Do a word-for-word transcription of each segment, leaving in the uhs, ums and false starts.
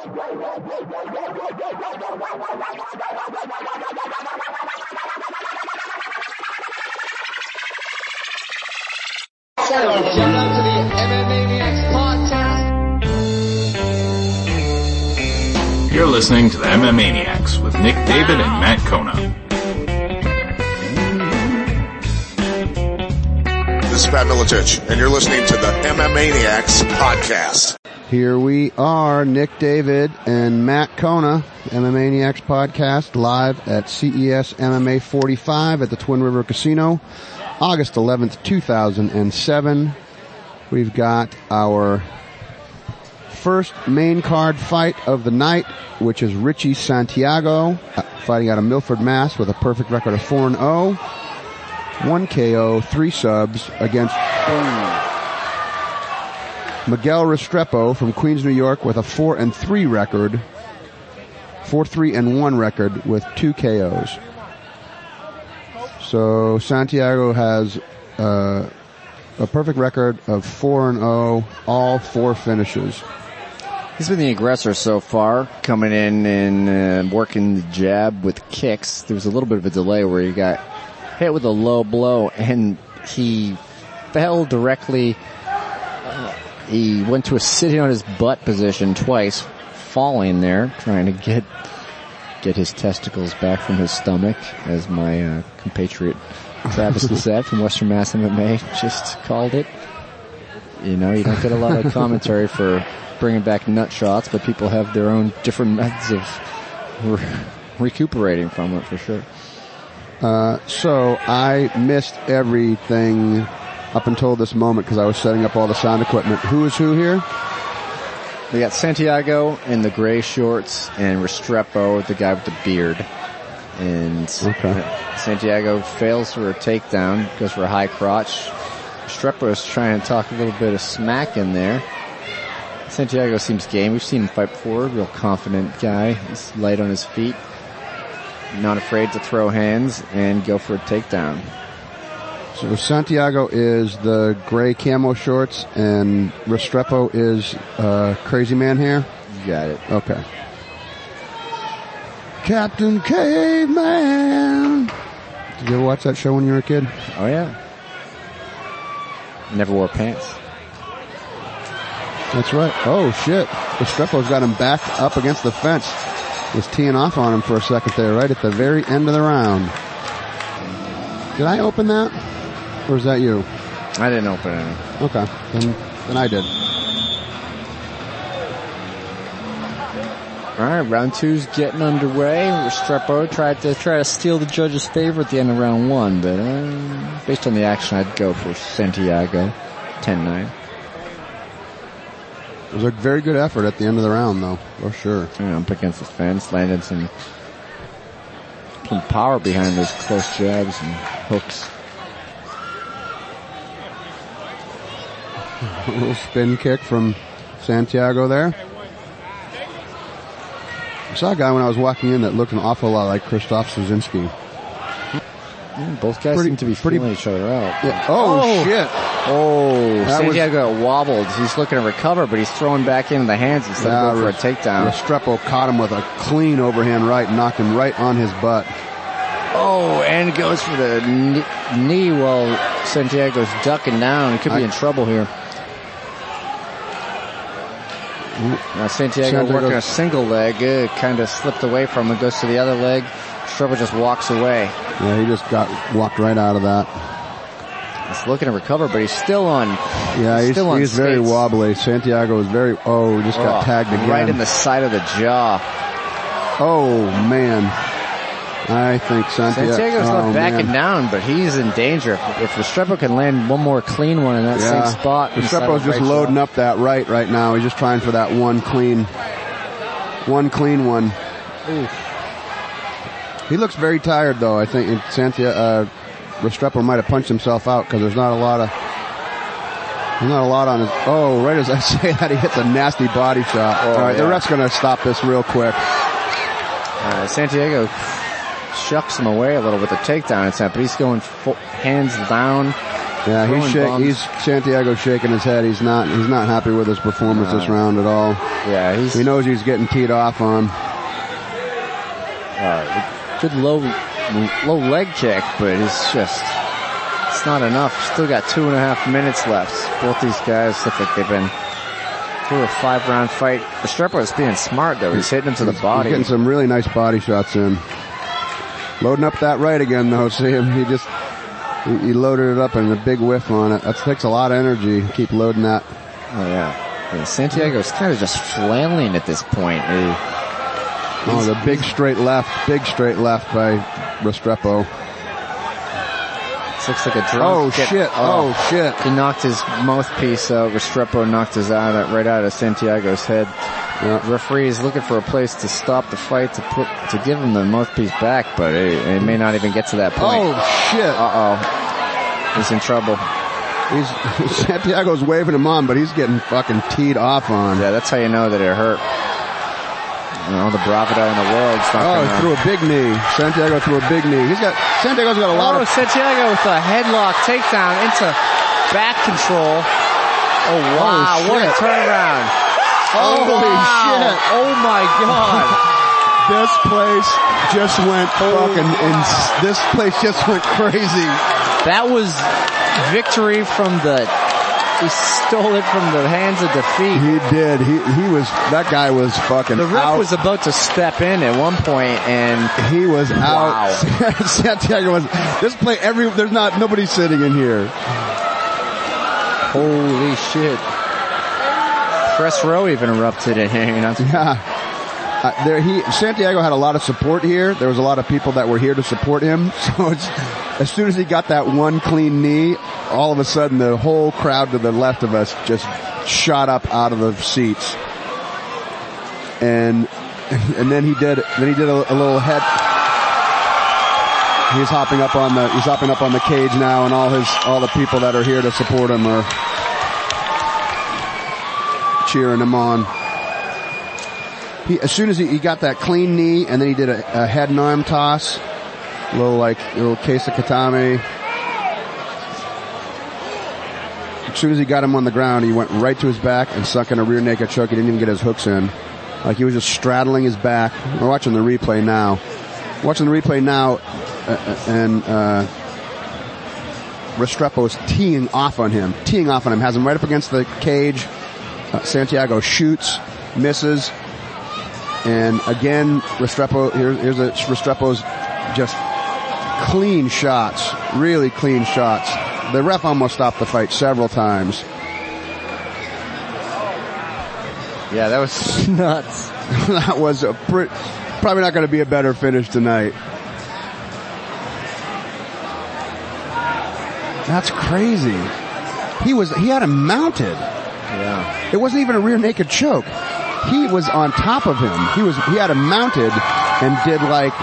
Shout out to the M M Maniacs podcast. You're listening to the M M Maniacs with Nick David and Matt Kona. This is Pat Miletich, and you're listening to the M M Maniacs podcast. Here we are, Nick David and Matt Kona, M M Maniacs podcast, live at C E S M M A forty-five at the Twin River Casino, August eleventh, two thousand seven. We've got our first main card fight of the night, which is Richie Santiago uh, fighting out of Milford, Mass with a perfect record of four and oh. One K O, three subs against Miguel Restrepo from Queens, New York with a four and three record, four three and one record with two K Os. So Santiago has uh, a perfect record of four and oh, all four finishes. He's been the aggressor so far, coming in and uh, working the jab with kicks. There was a little bit of a delay where he got hit with a low blow, and he fell directly. Uh, he went to a sitting on his butt position twice, falling there, trying to get get his testicles back from his stomach, as my uh, compatriot Travis Lissette from Western Mass M M A just called it. You know, you don't get a lot of commentary for bringing back nut shots, but people have their own different methods of re- recuperating from it, for sure. Uh, so I missed everything up until this moment because I was setting up all the sound equipment. Who is who here? We got Santiago in the gray shorts and Restrepo, the guy with the beard. And okay. Santiago fails for a takedown, goes for a high crotch. Restrepo is trying to talk a little bit of smack in there. Santiago seems game. We've seen him fight before. Real confident guy. He's light on his feet. Not afraid to throw hands and go for a takedown. So Santiago is the gray camo shorts and Restrepo is uh, Crazy Man hair? You got it. Okay. Captain Caveman! Did you ever watch that show when you were a kid? Oh, yeah. Never wore pants. That's right. Oh, shit. Restrepo's got him back up against the fence. Was teeing off on him for a second there, right at the very end of the round. Did I open that? Or is that you? I didn't open it. Okay. Then, then I did. Alright, round two's getting underway. Restrepo tried to try to steal the judge's favor at the end of round one, but uh, based on the action, I'd go for Santiago. ten nine. It was a very good effort at the end of the round, though, for sure. Yeah, up against the fence, landed some, some power behind those close jabs and hooks. A little spin kick from Santiago there. I saw a guy when I was walking in that looked an awful lot like Krzysztof Szynski. Yeah, both guys pretty, seem to be pretty, feeling each other out. Yeah. Oh, oh, shit. Oh, that Santiago was, wobbled. He's looking to recover, but he's throwing back into the hands instead yeah, of going for a takedown. Restrepo caught him with a clean overhand right and knocked him right on his butt. Oh, and goes for the knee while Santiago's ducking down. He could be I, in trouble here. Now Santiago Santiago's, working a single leg, uh, kind of slipped away from him, goes to the other leg. Restrepo just walks away. Yeah, he just got walked right out of that. He's looking to recover, but he's still on. Yeah, he's, he's still on he's very wobbly. Santiago is very. Oh, he just oh, got tagged again. Right in the side of the jaw. Oh man, I think Santiago. Santiago's oh, not backing man. down, but he's in danger. If, if Restrepo can land one more clean one in that yeah. same spot. Restrepo's just right loading jaw. up that right right now. He's just trying for that one clean, one clean one. Ooh. He looks very tired though. I think Santiago. Uh, Restrepo might have punched himself out because there's not a lot of, there's not a lot on his, oh, right as I say that, he hits a nasty body shot. Oh, All right, yeah. The ref's going to stop this real quick. Uh, Santiago shucks him away a little with a takedown attempt, but he's going full, hands down, Yeah, he's Throwing shake, bombs. he's Santiago's shaking his head. He's not he's not happy with his performance No. this round at all. Yeah, he's He knows he's getting teed off on. uh, good low low leg kick, but it's just it's not enough. Still got two and a half minutes left. Both these guys look like they've been through a five round fight. Restrepo is being smart though. He's hitting him to the body. He's getting some really nice body shots in. Loading up that right again though. See him? He just he, he loaded it up and a big whiff on it. That takes a lot of energy. Keep loading that. Oh yeah. yeah Santiago's kind of just flailing at this point. He, Oh, the big straight left, big straight left by Restrepo. This looks like a drunk. Oh get- shit! Oh shit! He knocked his mouthpiece out. Restrepo knocked his out right out of Santiago's head. Yeah. The referee is looking for a place to stop the fight to put to give him the mouthpiece back, but it, it may not even get to that point. Oh shit! Uh oh, he's in trouble. He's Santiago's waving him on, but he's getting fucking teed off on. Yeah, that's how you know that it hurt. You know, the bravado in the world's not Oh, he gonna- threw a big knee. Santiago threw a big knee. He's got Santiago's got a lot Oh, of. Santiago with a headlock takedown into back control. Oh wow, Oh, what a shit. turnaround! Holy wow. shit! Oh my god! This place just went fucking. Ins- this place just went crazy. That was victory from the. He stole it from the hands of defeat. He did. He he was. That guy was fucking. The ref out. was about to step in at one point, and He was out. Wow. Santiago was. This place. Every. There's not. Nobody sitting in here. holy shit! Press row even erupted in here. You know? Yeah. Uh, there he Santiago had a lot of support here. There was a lot of people that were here to support him. So it's, as soon as he got that one clean knee, all of a sudden the whole crowd to the left of us just shot up out of the seats. And and then he did then he did a, a little head. He's hopping up on the he's hopping up on the cage now, and all his all the people that are here to support him are cheering him on. He, as soon as he, he got that clean knee, and then he did a, a head and arm toss, a little like a little case of katame. As soon as he got him on the ground, he went right to his back and sunk in a rear naked choke. He didn't even get his hooks in, like he was just straddling his back. We're watching the replay now. Watching the replay now, uh, and uh, Restrepo is teeing off on him, teeing off on him, has him right up against the cage. Uh, Santiago shoots, misses. And again, Restrepo, here, here's a, Restrepo's just clean shots, really clean shots. The ref almost stopped the fight several times. Yeah, that was nuts. That was a pre- probably not going to be a better finish tonight. That's crazy. He was, he had him mounted. Yeah. It wasn't even a rear naked choke. He was on top of him. He was, he had him mounted and did like,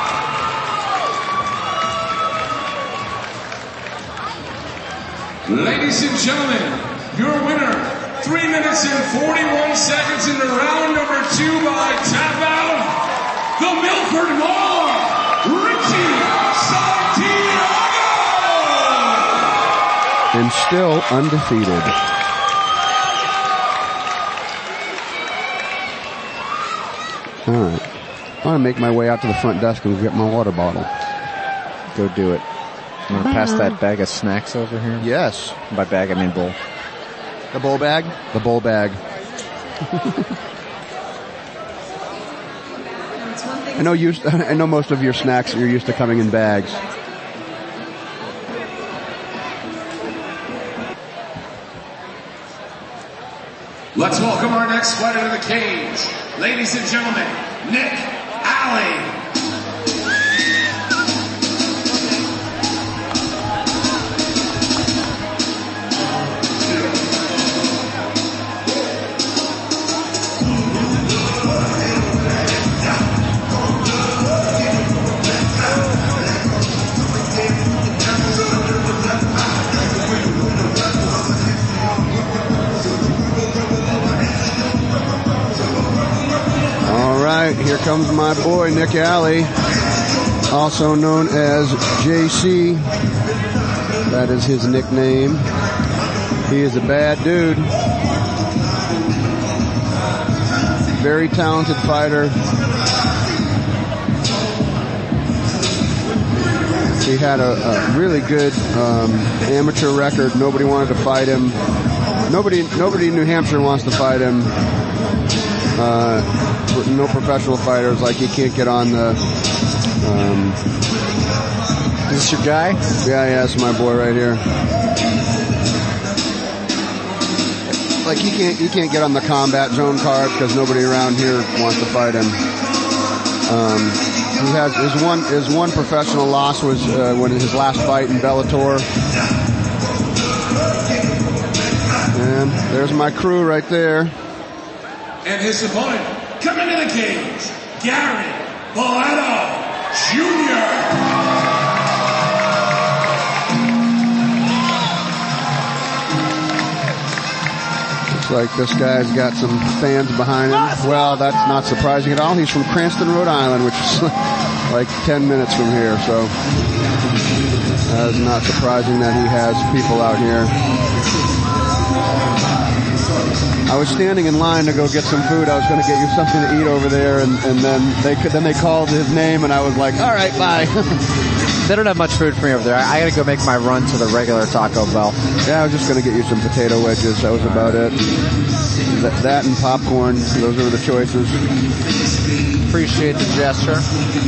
Ladies and gentlemen, your winner, three minutes and forty-one seconds into round number two by tap out, the Milford Mall, Richie Santiago! and still undefeated. Alright. I want to make my way out to the front desk and get my water bottle. Go do it. You want to pass that bag of snacks over here? Yes. By bag, I mean bowl. The bowl bag? The bowl bag. I know you, I know most of your snacks, you're used to coming in bags. Let's welcome our next fighter to the cage. Ladies and gentlemen, Nick Alley. All right, here comes my boy Nick Alley, also known as J C. That is his nickname. He is a bad dude. Very talented fighter. He had a, a really good um, amateur record. Nobody wanted to fight him. Nobody, nobody in New Hampshire wants to fight him. Uh, no professional fighters. Like, he can't get on the. Um, Is this your guy? yeah, yeah, that's my boy right here. Like, he can't, he can't get on the combat zone card because nobody around here wants to fight him. Um, he has his one his one professional loss was uh, when his last fight in Bellator. And there's my crew right there. And his opponent, coming to the cage, Gary Boletto Junior Like, this guy's got some fans behind him. Well, that's not surprising at all. He's from Cranston, Rhode Island, which is like ten minutes from here, so that is not surprising that he has people out here. I was standing in line to go get some food. I was going to get you something to eat over there, and, and then they could, then they called his name, and I was like, all right, bye. They don't have much food for me over there. I, I got to go make my run to the regular Taco Bell. Yeah, I was just going to get you some potato wedges. That was about it. Th- that and popcorn. Those were the choices. Appreciate the gesture.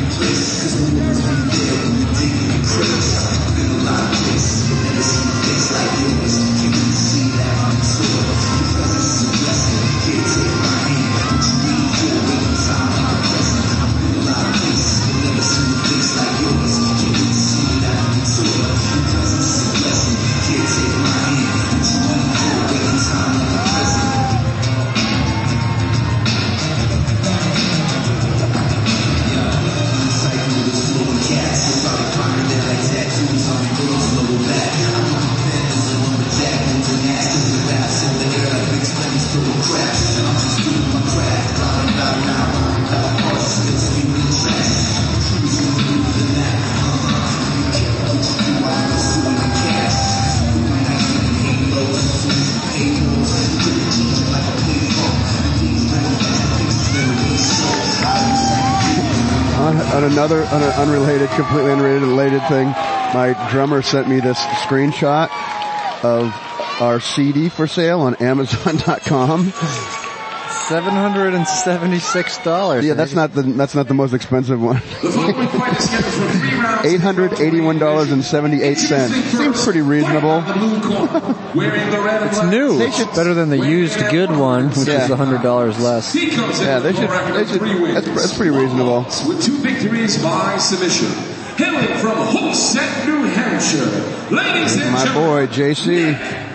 On another, on an unrelated, completely unrelated thing, my drummer sent me this screenshot of our C D for sale on Amazon dot com. Seven hundred and seventy-six dollars. Yeah, that's not the that's not the most expensive one. Eight hundred eighty-one dollars and seventy-eight cents. Seems pretty reasonable. It's new. They should, better than the used good one, which yeah. is a hundred dollars less. Yeah, they should. They should. That's, that's pretty reasonable. With two victories by submission, hailing from Hooksett, New Hampshire, ladies and My gentlemen, boy J C.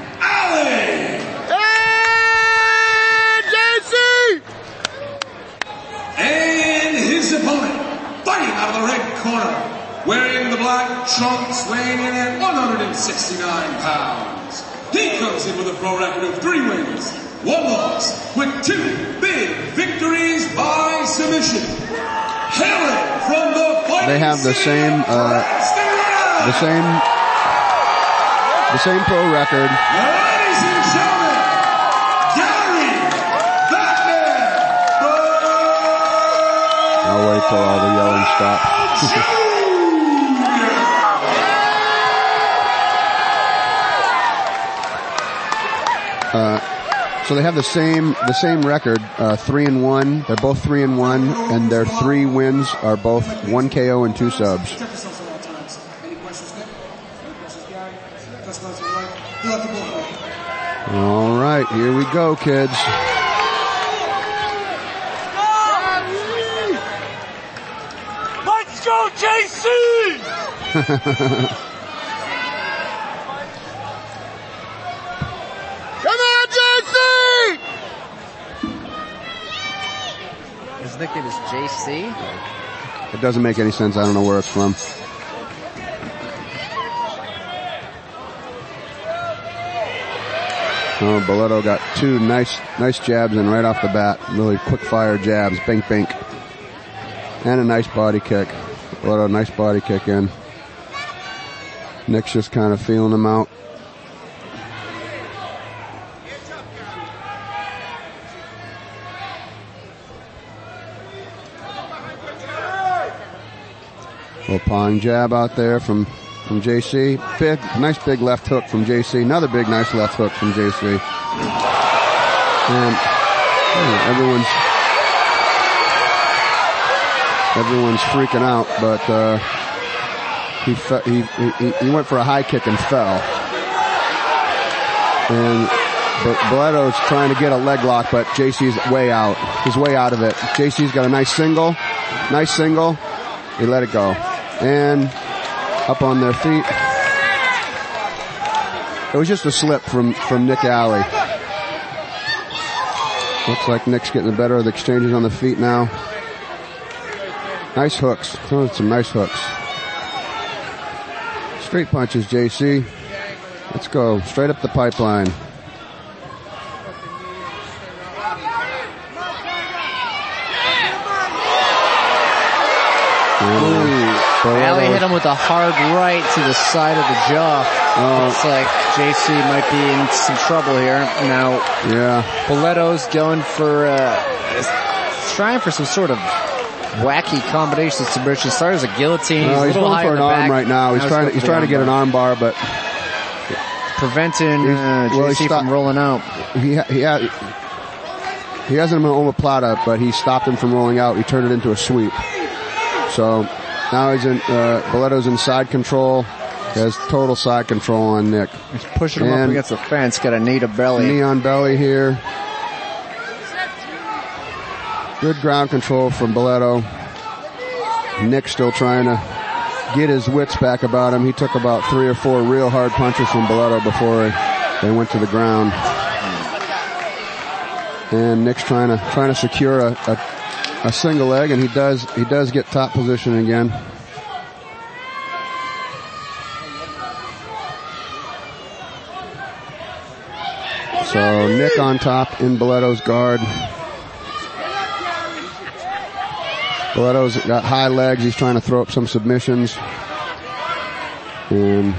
And his opponent, fighting out of the red corner, wearing the black trunks, weighing in at one hundred sixty-nine pounds. He comes in with a pro record of three wins, one loss, with two big victories by submission. Hailing from the fighting They have the city same, of uh, Cranston, the same, the same pro record. ladies and gentlemen, Gary Batman Boletto I'll wait till all the yelling stops. uh, so they have the same the same record, uh, three and one. They're both three and one, and their three wins are both one K O and two subs. Check yourselves at all times. Any questions, Nick? Any questions, Gary? That's not right. Fill out the book. All right, here we go, kids. Let's go, J C! Come on, J C! His nickname is J C? It doesn't make any sense. I don't know where it's from. Oh, Boletto got two nice, nice jabs in right off the bat. Really quick fire jabs, bink, bink. And a nice body kick. Boletto, nice body kick in. Nick's just kind of feeling him out. Little pawing jab out there from, from J C. Big, nice big left hook from J C. Another big, nice left hook from J C. And oh, everyone's everyone's freaking out, but uh, he, fe- he he he went for a high kick and fell. And but Boleto's trying to get a leg lock, but J C's way out. He's way out of it. J C's got a nice single, nice single. He let it go. And up on their feet. It was just a slip from, from Nick Alley. Looks like Nick's getting the better of the exchanges on the feet now. Nice hooks. Throwing some nice hooks. Straight punches, J C. Let's go. Straight up the pipeline. Alley hit him with a hard right to the side of the jaw. Oh. Looks like J C might be in some trouble here. Now, yeah. Boleto's going for, uh, trying for some sort of wacky combination submission. Started as a guillotine. No, he's he's a little going high for in an the arm back. right now. He's Now trying to, he's trying to get an arm bar, but preventing uh, well, J C stopped, from rolling out. He he had, he hasn't been omoplata, but he stopped him from rolling out. He turned it into a sweep. So now he's in. Uh, Boleto's in side control. He has total side control on Nick. He's pushing him and up against the fence. Got a knee to belly. Knee on belly here. Good ground control from Boleto. Nick still trying to get his wits back about him. He took about three or four real hard punches from Boleto before they went to the ground. And Nick's trying to trying to secure a, a, a single leg, and he does he does get top position again. So Nick on top in Boleto's guard. Boleto's got high legs. He's trying to throw up some submissions. And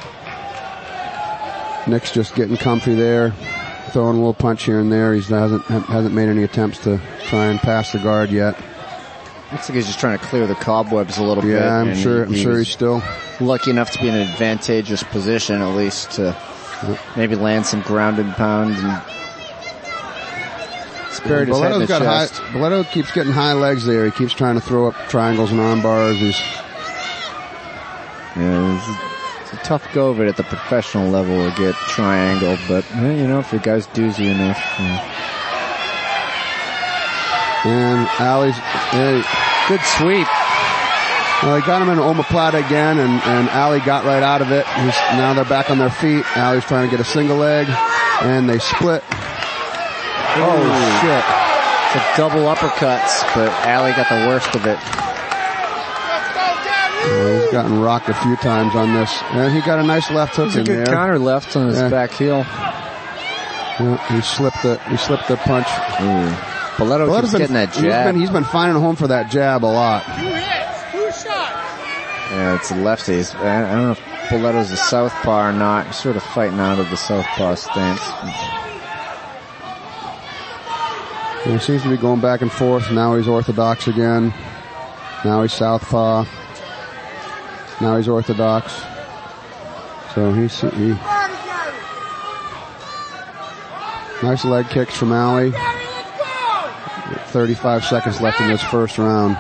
Nick's just getting comfy there, throwing a little punch here and there. He hasn't hasn't made any attempts to try and pass the guard yet. Looks like he's just trying to clear the cobwebs a little bit. Yeah, I'm sure. I'm sure he's still lucky enough to be in an advantageous position, at least to maybe land some ground and pound. And spirit his head in the got chest. high, Boleto keeps getting high legs there. He keeps trying to throw up triangles and arm bars. He's yeah, it's, it's a tough go of it at the professional level to get triangle, but eh, you know, if your guy's doozy enough. Yeah. And Alley's hey, good sweep. Well, he got him in an omoplata again, and, and Alley got right out of it. He's, now they're back on their feet. Alley's trying to get a single leg, and they split. Oh, Ooh. shit. It's a double uppercuts, but Alley got the worst of it. Yeah, he's gotten rocked a few times on this. And he got a nice left hook It was a in good there. counter left on his Yeah. back heel. Yeah, he slipped the he slipped the punch. Ooh. Boleto keeps been, getting that he's jab. been, he's been finding a home for that jab a lot. Yeah, it's a lefties. I I don't know if Boleto's a southpaw or not. He's sort of fighting out of the southpaw stance. He seems to be going back and forth. Now he's orthodox again. Now he's southpaw. Now he's orthodox. So he's he, nice leg kicks from Alley. thirty-five seconds left in this first round.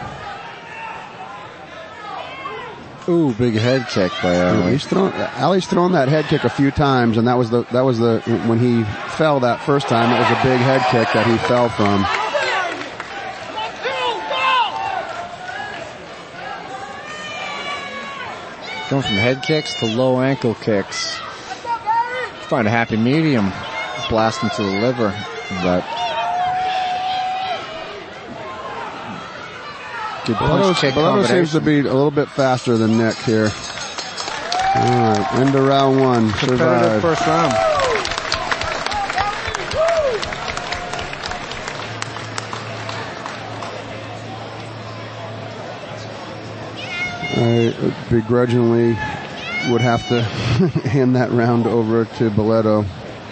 Ooh, big head kick by Alley. He's thrown, Alley's thrown that head kick a few times, and that was the that was the when he fell that first time. It was a big head kick that he fell from. Going from head kicks to low ankle kicks. Find a happy medium. Blast him to the liver. But good punch kick Bolero combination. seems to be a little bit faster than Nick here. Alright, into round one. Competitive Survive. first round. I begrudgingly would have to hand that round over to Boleto.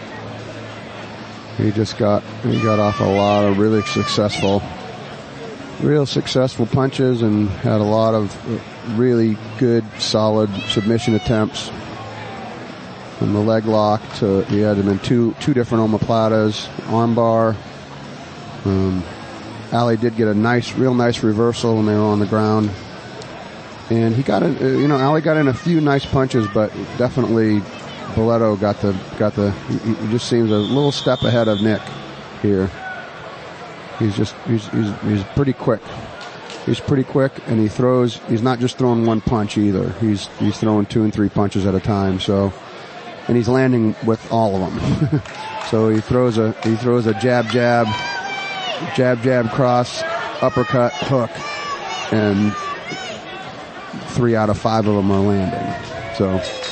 He just got he got off a lot of really successful, real successful punches and had a lot of really good, solid submission attempts. From the leg lock to he had him in two two different omoplatas, armbar. Um, Ali did get a nice, real nice reversal when they were on the ground. And he got in, you know, Ali got in a few nice punches, but definitely Boleto got the, got the, he, he just seems a little step ahead of Nick here. He's just, he's, he's, he's pretty quick. He's pretty quick and he throws, he's not just throwing one punch either. He's, he's throwing two and three punches at a time, so, and he's landing with all of them. So he throws a, he throws a jab, jab, jab, jab, cross, uppercut, hook, and three out of five of them are landing. So,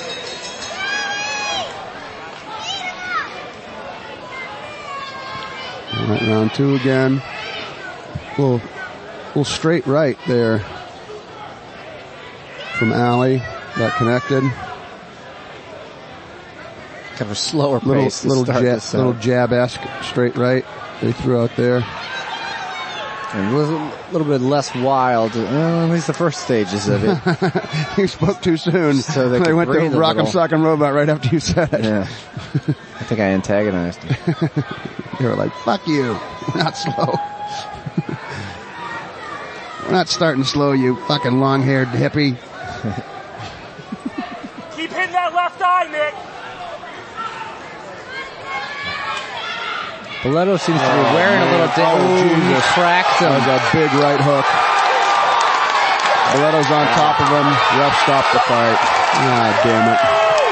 all right, round two again. Little, little straight right there from Ali. That connected. Kind of a slower Little, pace. little, to start jab, this out. little jab-esque straight right they threw out there. And it was a little bit less wild, uh, at least the first stages of it. You spoke too soon. So they they could went to breathe a Rock'em little. Sock'em Robot right after you said it. Yeah. I think I antagonized him. They were like, fuck you. We're not slow. We're not starting slow, you fucking long-haired hippie. Keep hitting that left eye, Nick. Boleto seems to be wearing a little Oh, damage. Jesus. Cracked him. That was a big right hook. Boleto's on top of him. Ref stopped the fight. Ah, damn it.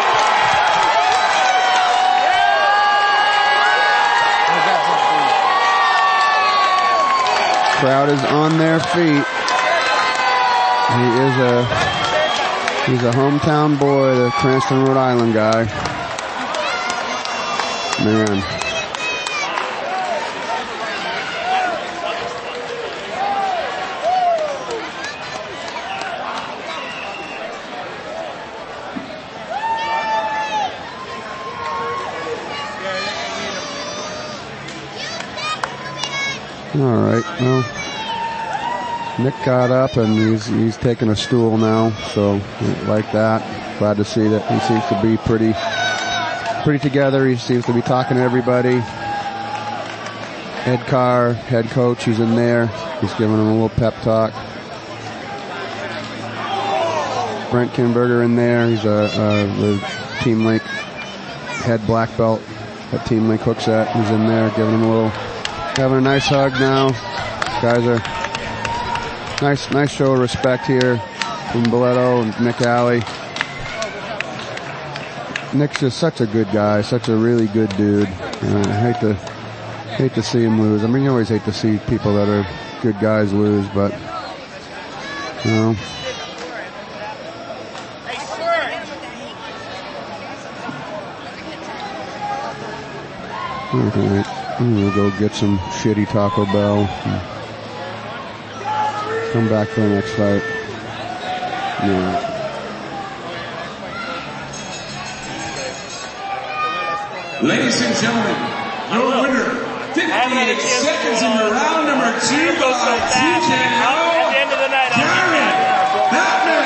Crowd is on their feet. He is a, he's a hometown boy, the Cranston, Rhode Island guy. Man. All right, well, Nick got up and he's he's taking a stool now, so like that. Glad to see that he seems to be pretty pretty together. He seems to be talking to everybody. Ed Carr, head coach, he's in there. He's giving him a little pep talk. Brent Kimberger in there. He's a, a the Team Link head black belt that Team Link hooks at. He's in there giving him a little. Having a nice hug now. Guys are nice, nice show of respect here from Boleto and Nick Ali. Nick's just such a good guy, such a really good dude. Uh, I hate to, hate to see him lose. I mean, you always hate to see people that are good guys lose, but you know. All right. I'm gonna go get some shitty Taco Bell and come back for the next fight. Yeah. Ladies and gentlemen, your winner, fifty-eight seconds into round number two by T K O, At the end of the night, I'll Darren Batman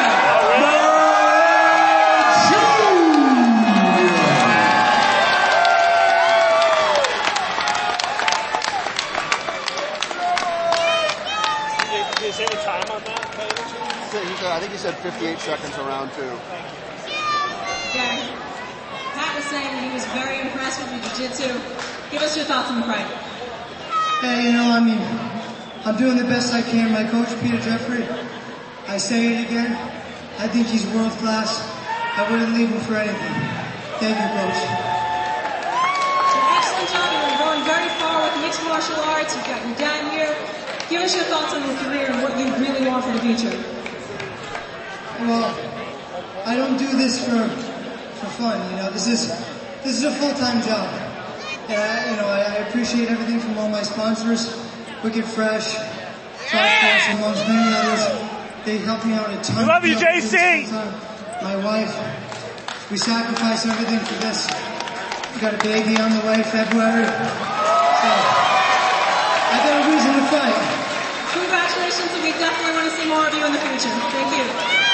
Did you say the time on that? I think he said fifty-eight seconds around two. Darren, Pat was saying that he was very impressed with your jiu-jitsu. Give us your thoughts on the fight. Hey, you know, I mean, I'm doing the best I can. My coach, Peter Jeffrey, I say it again, I think he's world class. I wouldn't leave him for anything. Thank you, coach. So excellent job. You're going very far with mixed martial arts. You've got your dad here. Give us your thoughts on your career and what you really want for the future. Well, I don't do this for for fun, you know. This is this is a full-time job. And I, you know, I, I appreciate everything from all my sponsors, Wicked Fresh, Fast Force, amongst many others. They help me out a ton. We love you, J C. My wife, we sacrifice everything for this. We got a baby on the way, February. So, I got a reason to fight. Congratulations, and we definitely want to see more of you in the future. Thank you.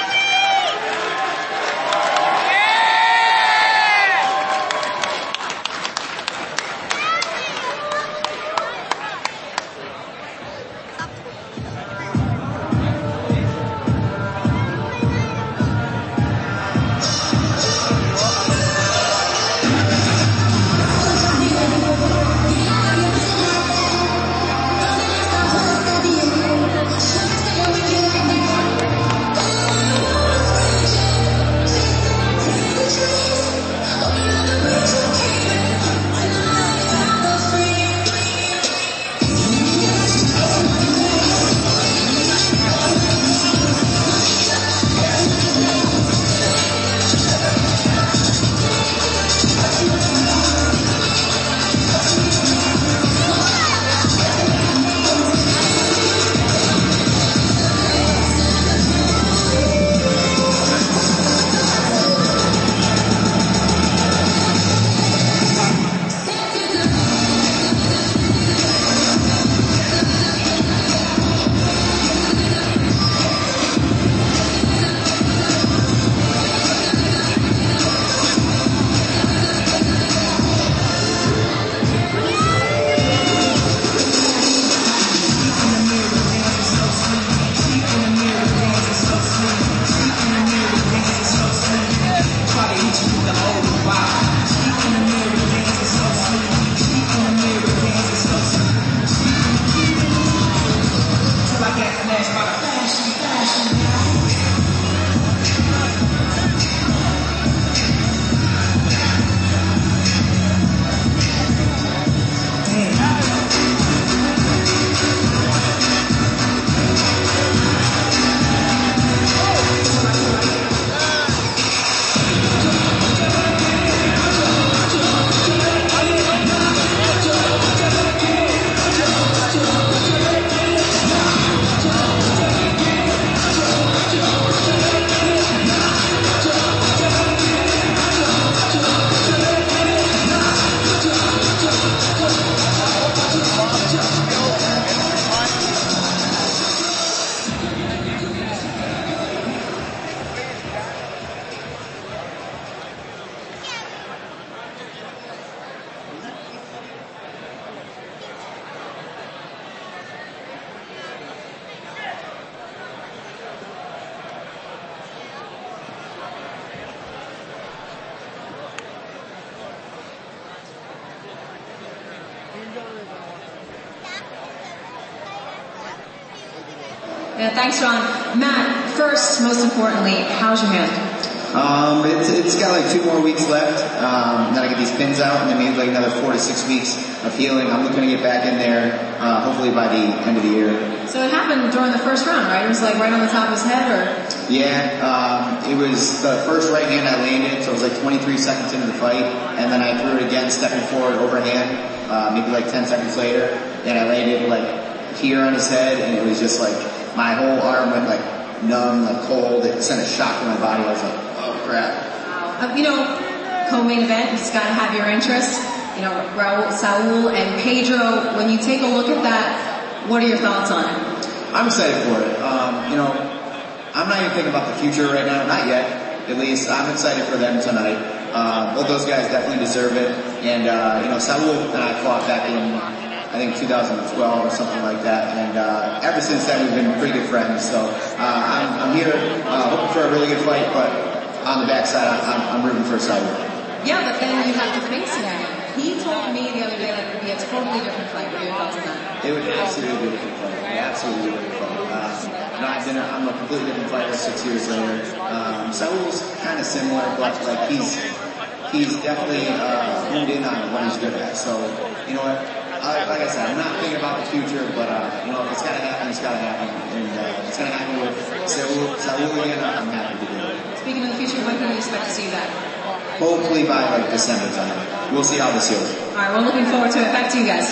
Yeah, thanks, Ron. Matt, first, most importantly, how's your hand? Um, it's, it's got like two more weeks left. Um, then I get these pins out, and then maybe like another four to six weeks of healing. I'm looking to get back in there, uh, hopefully by the end of the year. So it happened during the first round, right? It was like right on the top of his head, or? Yeah, um, it was the first right hand I landed, so it was like twenty-three seconds into the fight, and then I threw it again, stepping forward overhand, uh, maybe like ten seconds later, and I landed like here on his head, and it was just like my whole arm went like numb, like cold. It sent a shock to my body. I was like, oh crap. Wow. Uh, you know, co-main event, it's got to have your interest. You know, Raul, Saul, and Pedro. When you take a look at that, what are your thoughts on it? I'm excited for it. Um, you know, I'm not even thinking about the future right now. Not yet, at least. I'm excited for them tonight. Uh, both those guys definitely deserve it. And, uh, you know, Saul and I fought back in, I think, two thousand twelve or something like that. And uh, ever since then, we've been pretty good friends. So uh, I'm, I'm here uh, hoping for a really good fight, but on the backside, I'm, I'm rooting for Saul. Yeah, but then you have to face him. He told me the other day that it would be a totally different fight. What are your thoughts on that? It would absolutely be a different fight. Absolutely be a different fight. Uh, you know, I've been a, I'm a completely different fighter six years later. Um, Saul's kind of similar, but like he's he's definitely uh, honed in on what he's good at. So, you know what? I, like I said, I'm not thinking about the future, but uh, you know, if it's gotta happen, it's gotta happen, and uh, it's gonna happen with Saul. Saul again. I'm happy to do it. Speaking of the future, when can we expect to see that? Hopefully by like December time. We'll see how this goes. All right, we're looking forward to it. Back to you guys.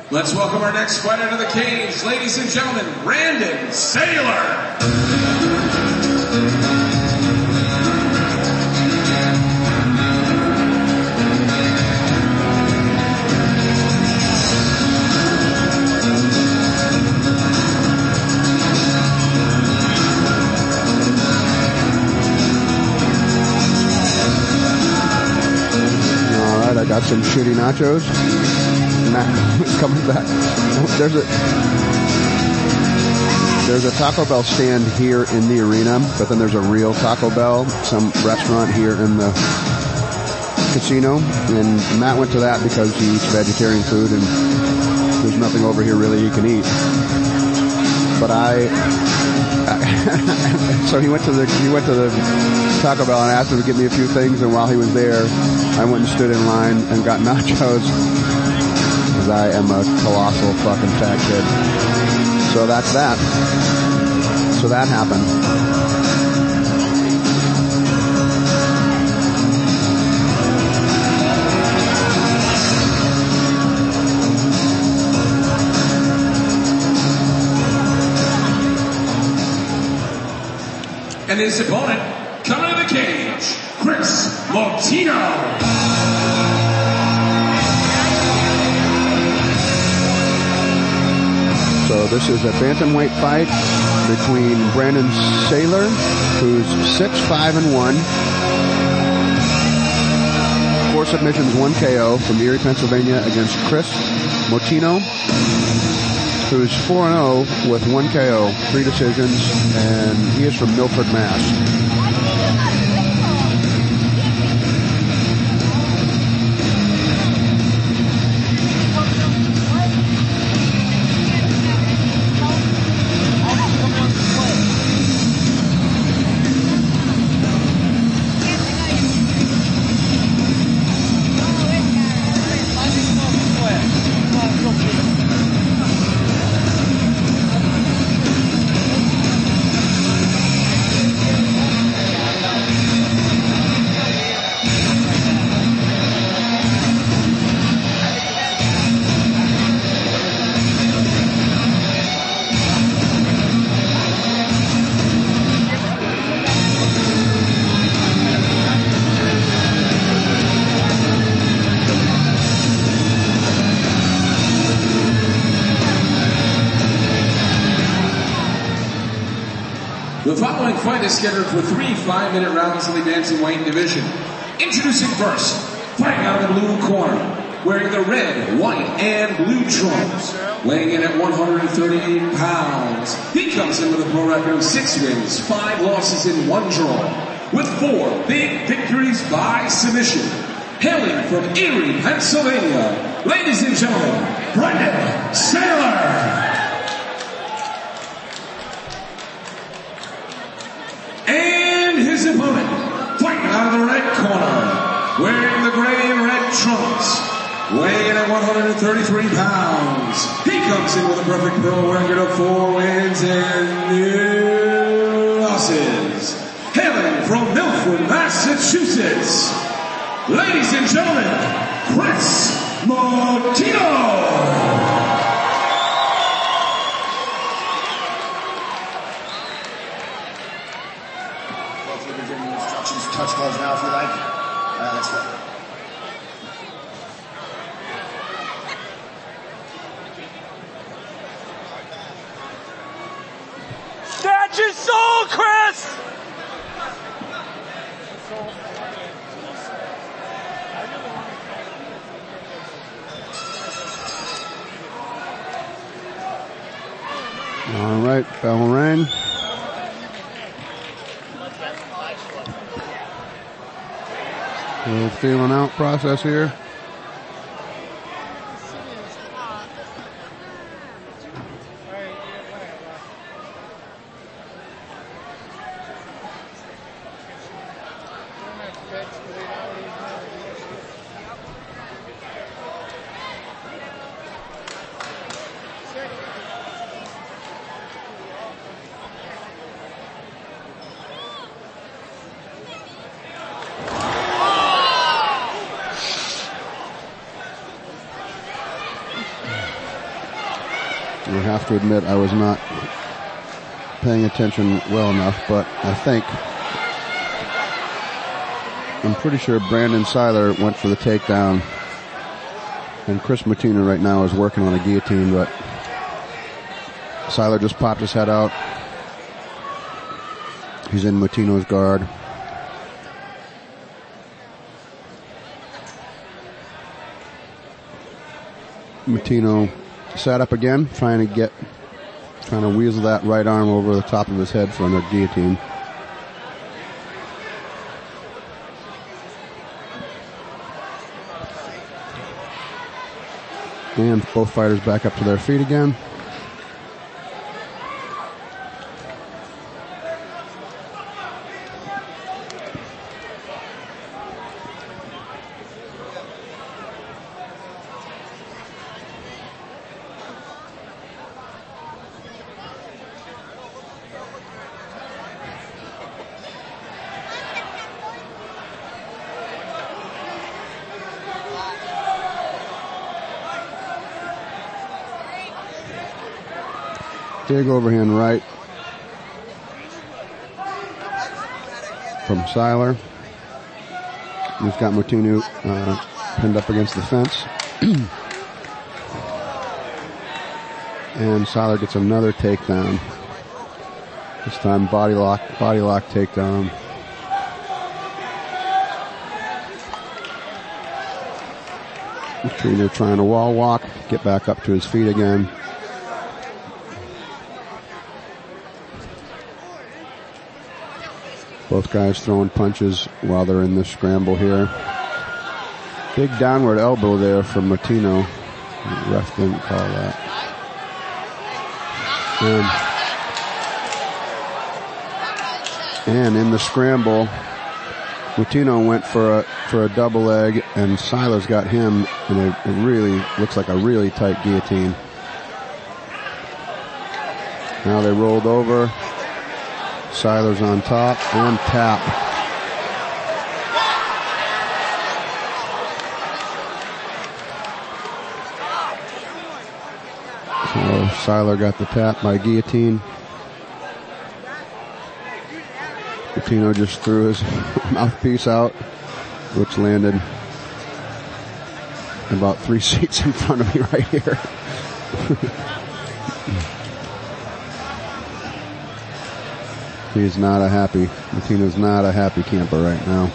Let's welcome our next fighter to the cage, ladies and gentlemen, Brandon Saylor. All right, I got some shitty nachos. Matt is coming back. There's a there's a Taco Bell stand here in the arena, but then there's a real Taco Bell, some restaurant here in the casino, and Matt went to that because he eats vegetarian food and there's nothing over here really he can eat. But I, I so he went to the he went to the Taco Bell and asked him to get me a few things, and while he was there, I went and stood in line and got nachos. I am a colossal fucking fat kid. So that's that. So that happened. And his opponent, coming to the cage, Chris Motino. So this is a bantamweight fight between Brandon Saylor, who's six five and one, four submissions, one K O from Erie, Pennsylvania, against Chris Motino, who's four and oh with one K O, three decisions, and he is from Milford, Mass. The following fight is scheduled for three five-minute rounds in the bantamweight division. Introducing first, fighting out of the blue corner, wearing the red, white, and blue trunks, weighing in at one hundred thirty-eight pounds. He comes in with a pro record of six wins, five losses, and one draw, with four big victories by submission. Hailing from Erie, Pennsylvania, ladies and gentlemen, Brandon Saylor. And his opponent, fighting out of the red corner, wearing the gray and red trunks, weighing in at one hundred thirty-three pounds. He comes in with a perfect pro record of four wins and no losses. Hailing from Milford, Massachusetts, ladies and gentlemen, Chris Motino. Touch gloves now if you like. All right, let's go. Snatch his soul, Chris! All right, bell rang. A little feeling out process here. I would have to admit I was not paying attention well enough, but I think, I'm pretty sure Brandon Seiler went for the takedown, and Chris Motino right now is working on a guillotine, but Seiler just popped his head out. He's in Motino's guard. Motino sat up again, trying to get, trying to weasel that right arm over the top of his head for another guillotine. And both fighters back up to their feet again. Big overhand right from Seiler. He's got Motino uh, pinned up against the fence. And Seiler gets another takedown. This time body lock, body lock takedown. Motino trying to wall walk, get back up to his feet again. Both guys throwing punches while they're in this scramble here. Big downward elbow there from Motino. The ref didn't call that. And, and in the scramble, Motino went for a for a double leg, and Seiler's got him in a, a really looks like a really tight guillotine. Now they rolled over. Seiler's on top and tap. So Seiler got the tap by guillotine. Motino just threw his mouthpiece out, which landed about three seats in front of me right here. He's not a happy, Motino's not a happy camper right now.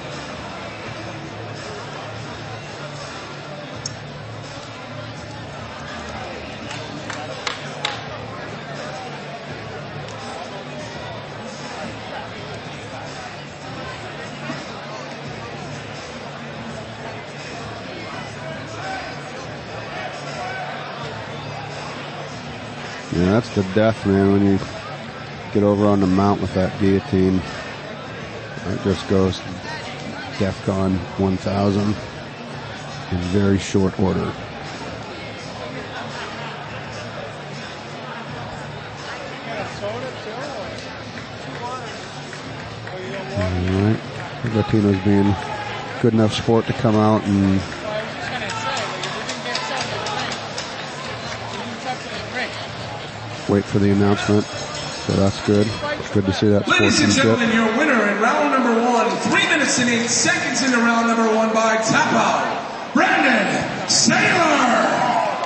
Yeah, that's the death, man, when you get over on the mount with that guillotine. It just goes DEFCON one thousand in very short order. Alright. Motino's being good enough sport to come out and wait for the announcement. So that's good. It's good to see that Ladies and sportsmanship. gentlemen, your winner in round number one, three minutes and eight seconds into round number one by tap out, Brandon Seiler.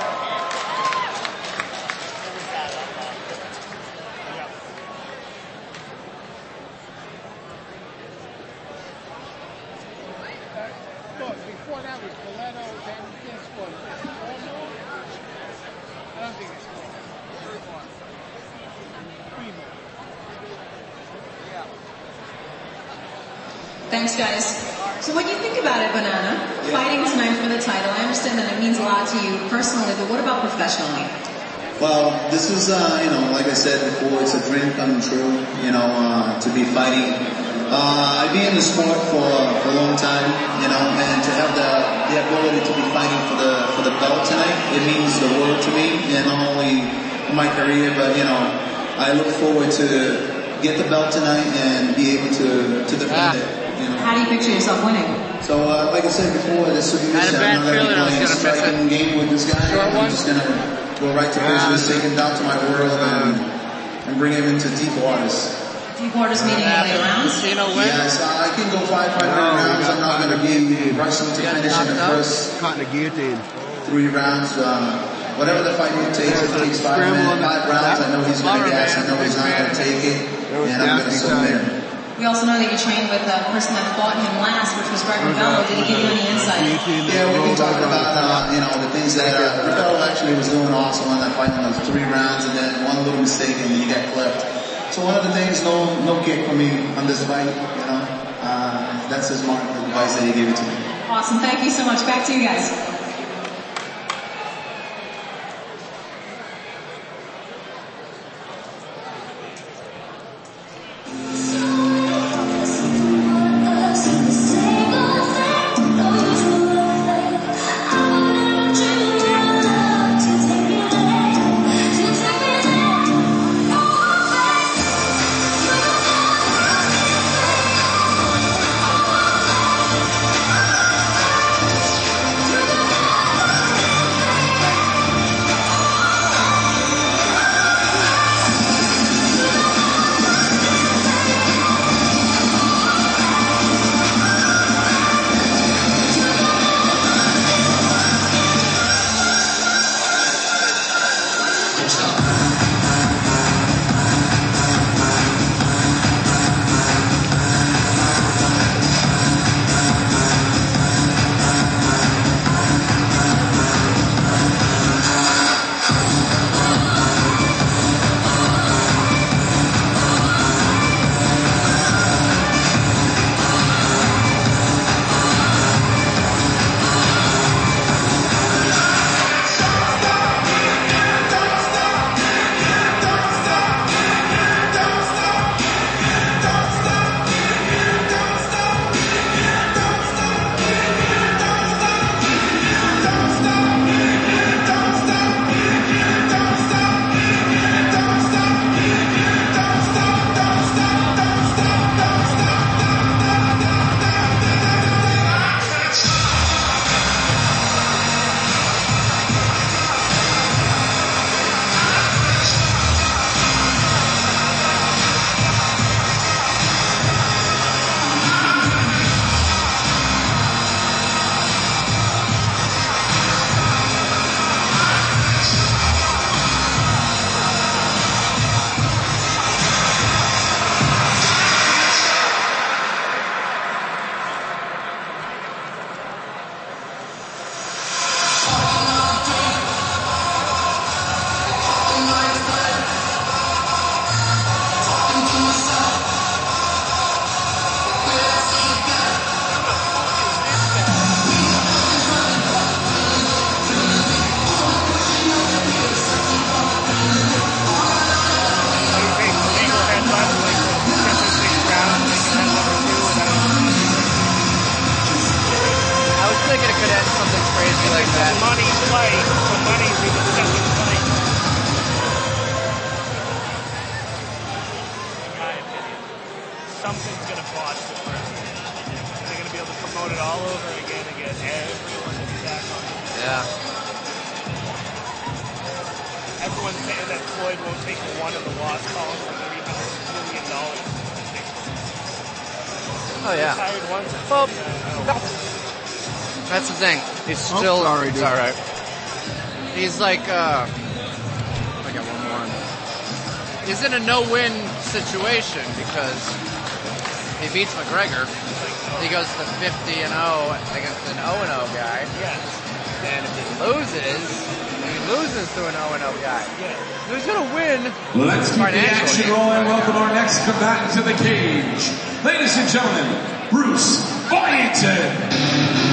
Thanks, guys. So when you think about it, Banana, yeah. fighting tonight for the title, I understand that it means a lot to you personally, but what about professionally? Well, this is, uh, you know, like I said before, it's a dream come true, you know, uh, to be fighting. Uh, I've been in the sport for, for a long time, you know, and to have the, the ability to be fighting for the, for the belt tonight, it means the world to me, and not only my career, but, you know, I look forward to get the belt tonight and be able to, to defend ah. it. You know. How do you picture yourself winning? So, uh, like I said before, this will be I'm not going to be playing a striking game with this guy. I'm just going to go right to business, take him down to my world, and, and bring him into deep waters. Deep waters meaning eight rounds? Yes, I can go five, five hundred rounds. I'm not going to be rushing to finish in the first Caught in a guillotine. three rounds. Um, whatever the fight takes, if it takes five minutes, five rounds, I know he's going to gas. I know he's not going to take it, and I'm going to submit him. We also know that you trained with the person that fought him last, which was Greg Ravello. Did he give you any insight? Yeah, we can talk about uh, you know the things that uh, Ravello actually was doing also in that fight in those three rounds, and then one little mistake and you get clipped. So one of the things, no no kick for me on this fight. You know, uh, that's his mark, the advice that he gave it to me. Awesome, thank you so much. Back to you guys. Still, oh, sorry, it's all right. He's like, uh, I got one more. He's in a no-win situation because he beats McGregor. He goes to fifty and oh against an oh and oh guy. Yes. And if he loses, he loses to an oh and oh guy. Yes. Who's going to win? Let's keep the action rolling. Welcome our next combatant to the cage. Ladies and gentlemen, Bruce Byington.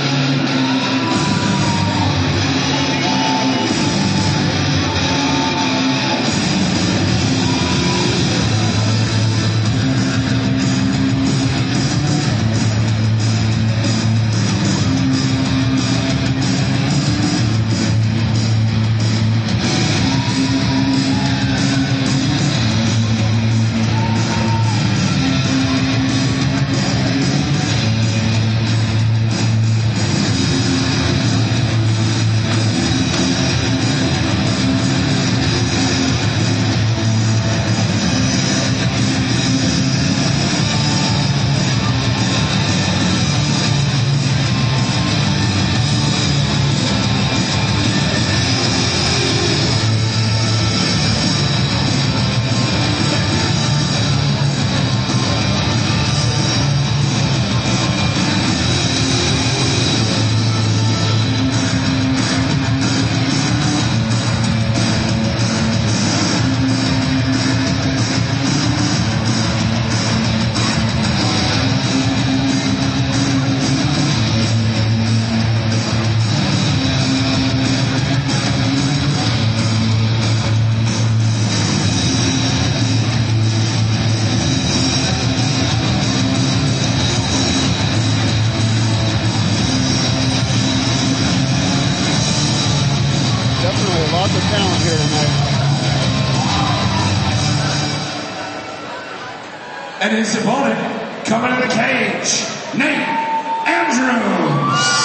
talent here tonight. And his opponent, coming to the cage, Nate Andrews.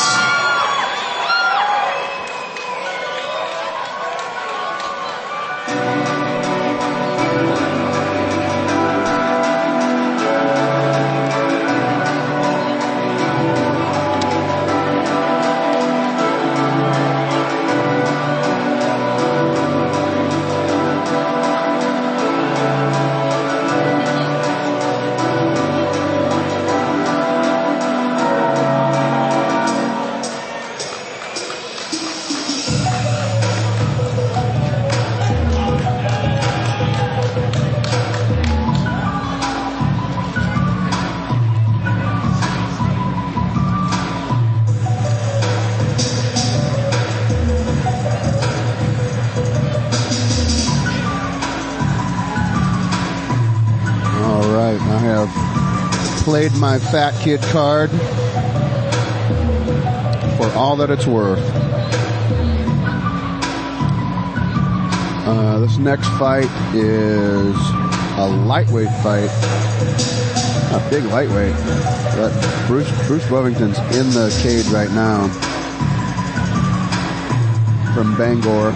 Played my fat kid card for all that it's worth. Uh, this next fight is a lightweight fight, a big lightweight. But Bruce Bruce Bovington's in the cage right now from Bangor.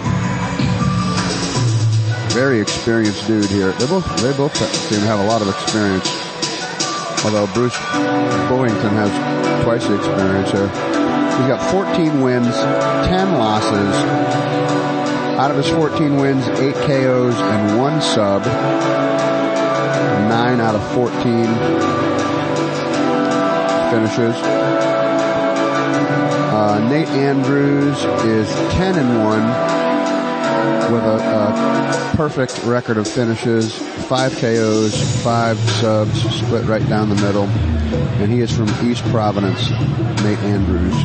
Very experienced dude here. They both they both seem to have a lot of experience. Although Bruce Bovington has twice the experience here. He's got fourteen wins, ten losses. Out of his fourteen wins, eight K Os and one sub. nine out of fourteen finishes. Uh, Nate Andrews is ten and one with a, a perfect record of finishes. Five K Os, five subs, split right down the middle. And he is from East Providence, Nate Andrews.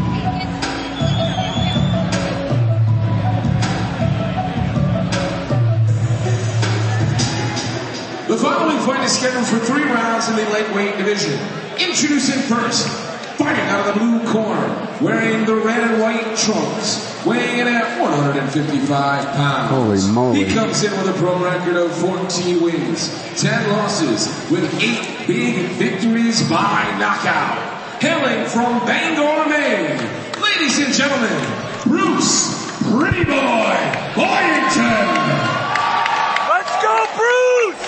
The following fight is scheduled for three rounds in the lightweight division. Introducing first, fighting out of the blue corner, wearing the red and white trunks, weighing in at one hundred fifty-five pounds. Holy moly. He comes in with a pro record of fourteen wins, ten losses, with eight big victories by knockout. Hailing from Bangor, Maine, ladies and gentlemen, Bruce Pretty Boy Boyington. Let's go, Bruce!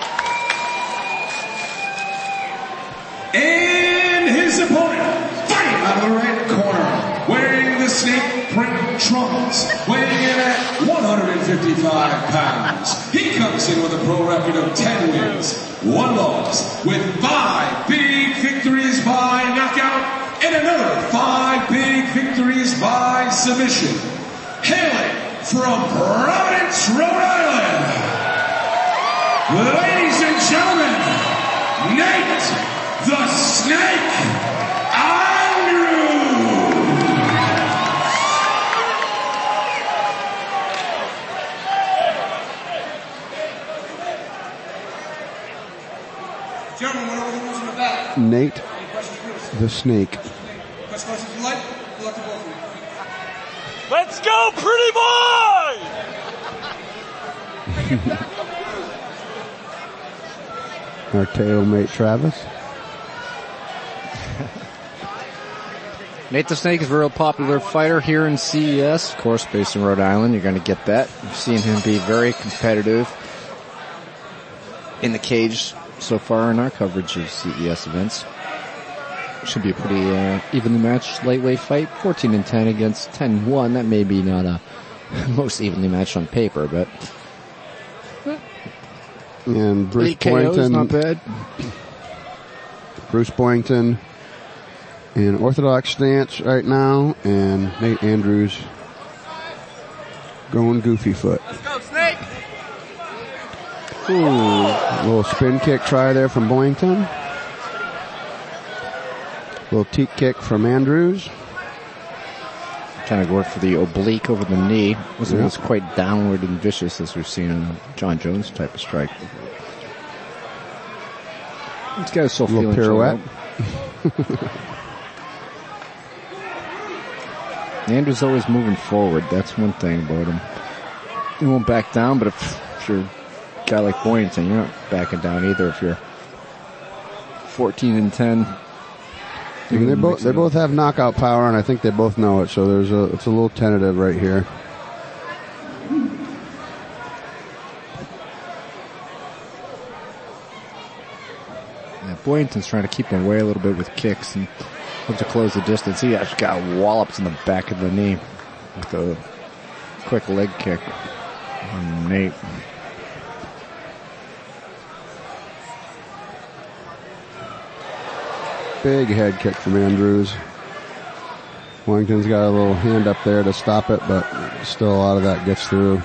And his opponent, fighting out of the red corner, wearing the snake print trunks, weighing in at one hundred fifty-five pounds. He comes in with a pro record of ten wins, one loss, with five big victories by knockout and another five big victories by submission. Hailing from Providence, Rhode Island, ladies and gentlemen, Nate the Snake Andrews. Gentlemen, went over the rules in the back. Nate the Snake. Best questions you like? Good luck to both of you. Let's go, Pretty Boy! Our tailmate Travis. Nate the Snake is a real popular fighter here in C E S, of course, based in Rhode Island. You're going to get that. You've seen him be very competitive in the cage so far in our coverage of C E S events. Should be a pretty uh, evenly matched lightweight fight. fourteen and ten against ten and one. That may be not a most evenly matched on paper, but and Bruce eight K Os, Boyington, not bad. Bruce Boyington in orthodox stance right now, and Nate Andrews going goofy foot. Let's go, Snake! Ooh, a little spin kick try there from Boyington. Little teak kick from Andrews. Trying to work for the oblique over the knee. This Yeah. was quite downward and vicious, as we've seen in a John Jones type of strike. This guy's still Little feeling pirouette. Andrew's always moving forward. That's one thing about him. You won't back down, but if, if you're a guy like Boynton, you're not backing down either. If you're fourteen and ten, I mean, they both they both have knockout power, and I think they both know it. So there's a it's a little tentative right here. Yeah, Boynton's trying to keep him away a little bit with kicks and hope to close the distance. He actually got wallops in the back of the knee with a quick leg kick on Nate. Big head kick from Andrews. Boynton's got a little hand up there to stop it, but still a lot of that gets through.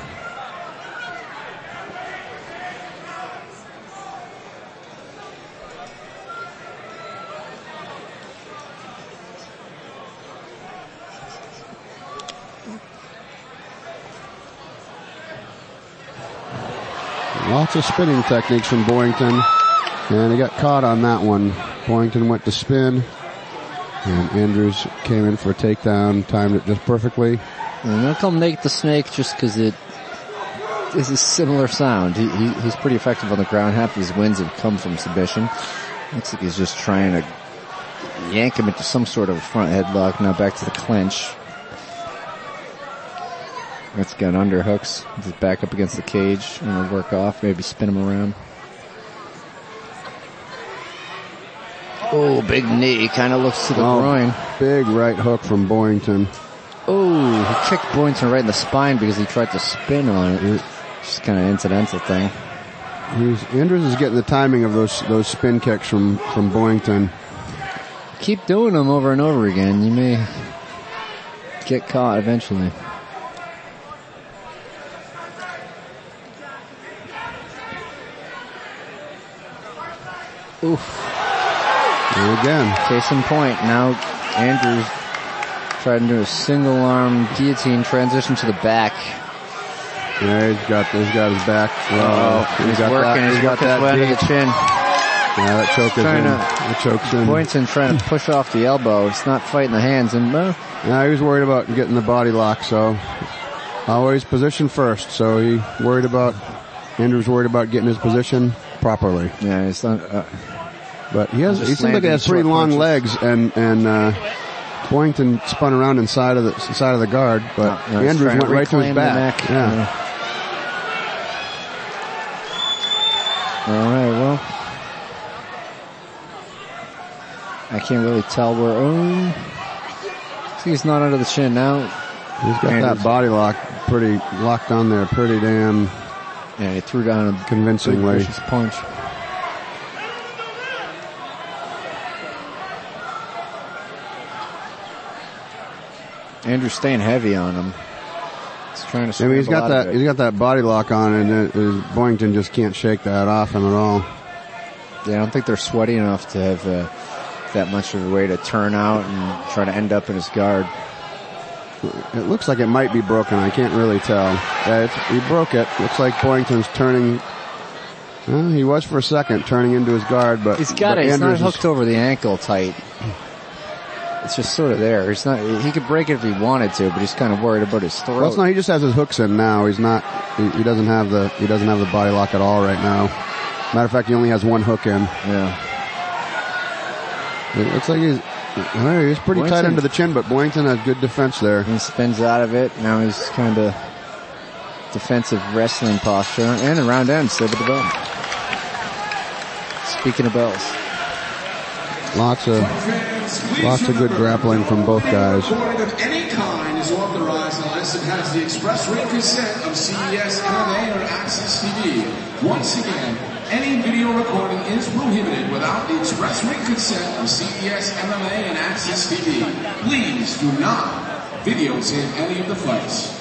Lots of spinning techniques from Boynton, and he got caught on that one. Boynton went to spin, and Andrews came in for a takedown, timed it just perfectly. And they'll call Nate the Snake just because it is a similar sound. He, he He's pretty effective on the ground. Half of his wins have come from submission. Looks like he's just trying to yank him into some sort of front headlock. Now back to the clinch. Let's get underhooks. Just back up against the cage and work off. Maybe spin him around. Oh, big knee. Kind of looks to the oh, groin. Big right hook from Boynton. Oh, he kicked Boynton right in the spine because he tried to spin on it. Just kind of incidental thing. He's, Andrews is getting the timing of those those spin kicks from, from Boynton. Keep doing them over and over again. You may get caught eventually. Oof. And again. Case in point. Now Andrews tried to do a single arm guillotine transition to the back. Yeah, he's got he's got his back. Oh, he's, he's got working. that, He's, he's got that way under the chin. Yeah, that choke is in. That choke's in. Boynton trying to push off the elbow. It's not fighting the hands. And uh, yeah, he was worried about getting the body lock. So always position first. So he worried about Andrews worried about getting his position properly. Yeah, it's not. Uh, but he has. He seems like he has pretty long punches. legs, and and uh, Boynton spun around inside of the side of the guard, but no, Andrews went right to his back. Neck. Yeah. yeah. All right. Well, I can't really tell where. Oh, see, he's not under the chin now. He's got Andrews. That body lock pretty locked on there, pretty damn. Yeah, he threw down a convincingly vicious punch. Andrew's staying heavy on him. He's trying to. I mean, he's got that. He's got that body lock on, and it, it, Boynton just can't shake that off him at all. Yeah, I don't think they're sweaty enough to have uh, that much of a way to turn out and try to end up in his guard. It looks like it might be broken. I can't really tell. Yeah, it's, he broke it. Looks like Boynton's turning. Well, he was for a second turning into his guard, but he's got but it. He's Andrews not hooked is, over the ankle tight. It's just sort of there. He's not. He could break it if he wanted to, but he's kind of worried about his throat. Well, it's not. He just has his hooks in now. He's not. He, he doesn't have the. He doesn't have the body lock at all right now. Matter of fact, he only has one hook in. Yeah. It looks like he's. Well, he's pretty Boynton, tight under the chin, but Boynton has good defense there. He spins out of it. Now he's kind of defensive wrestling posture, and a round end. Save with the bell. Speaking of bells, lots of lots of good grappling from both guys. Recording of any kind is authorized unless it has the express written consent of C E S M M A or Access T V. Once again, any video recording is prohibited without the express written consent of C E S M M A and Access T V. Please do not videotape any of the fights.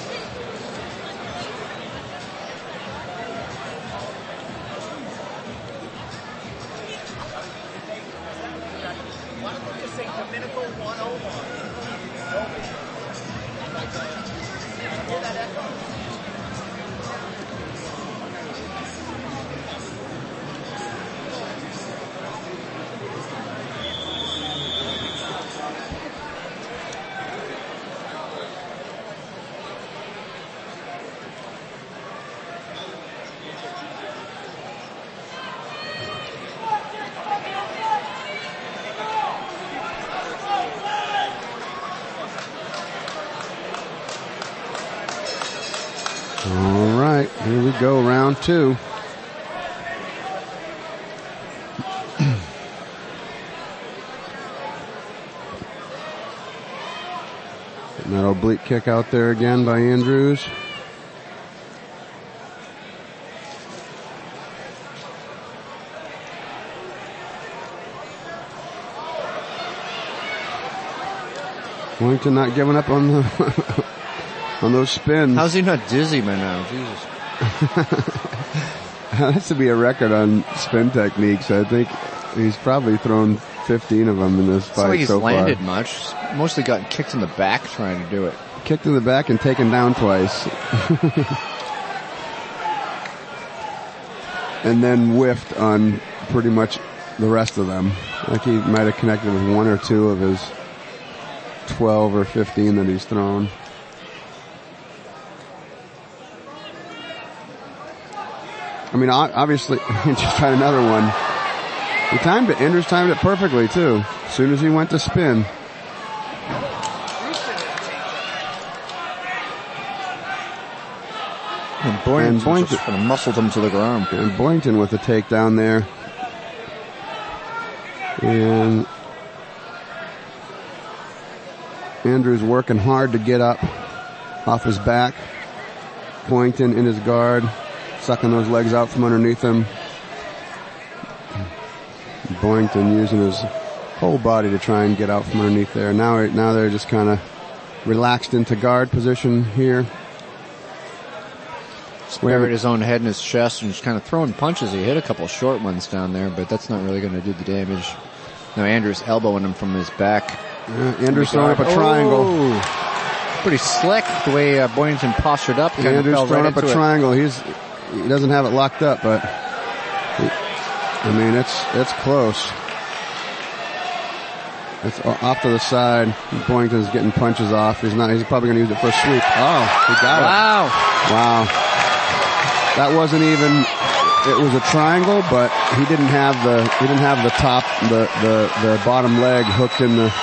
All right, here we go, round two. And that oblique kick out there again by Andrews. Boynton not giving up on the on those spins. How's he not dizzy by now? Jesus. That has to be a record on spin techniques. I think he's probably thrown fifteen of them in this It's fight not like he's so far. landed much. He's mostly gotten kicked in the back trying to do it. Kicked in the back and taken down twice. And then whiffed on pretty much the rest of them. Like he might have connected with one or two of his twelve or fifteen that he's thrown. I mean, obviously, just tried another one. He timed it. Andrews timed it perfectly, too. As soon as he went to spin. And Boynton, and Boynton just kind of muscled him to the ground. And Boynton with a takedown there. And Andrews working hard to get up off his back. Boynton in his guard, sucking those legs out from underneath him. Boynton using his whole body to try and get out from underneath there. Now, now they're just kind of relaxed into guard position here. Buried his own head in his chest and just kind of throwing punches. He hit a couple short ones down there, but that's not really going to do the damage. Now Andrews elbowing him from his back. Yeah, Andrews throwing up a triangle. Oh, pretty slick the way uh, Boynton postured up. Kind Andrews of throwing right up a it. triangle. He's he doesn't have it locked up, but he, I mean it's it's close. It's off to the side. Boynton's getting punches off. He's not. He's probably going to use it for a sweep. Oh, he got wow. it! Wow! Wow! That wasn't even. It was a triangle, but he didn't have the. He didn't have the top, the the the bottom leg hooked in the.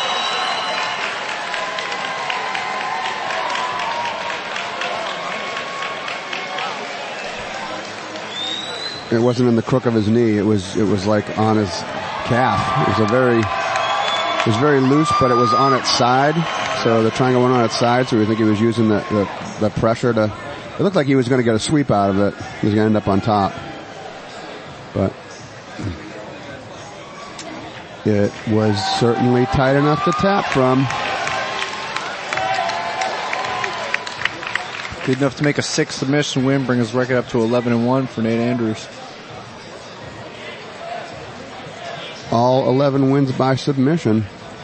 It wasn't in the crook of his knee. It was. It was like on his calf. It was a very. It was very loose, but it was on its side. So the triangle went on its side. So we think he was using the the, the pressure to. It looked like he was going to get a sweep out of it. He was going to end up on top. But it was certainly tight enough to tap from. Good enough to make a six submission win, bring his record up to eleven and one for Nate Andrews. All eleven wins by submission.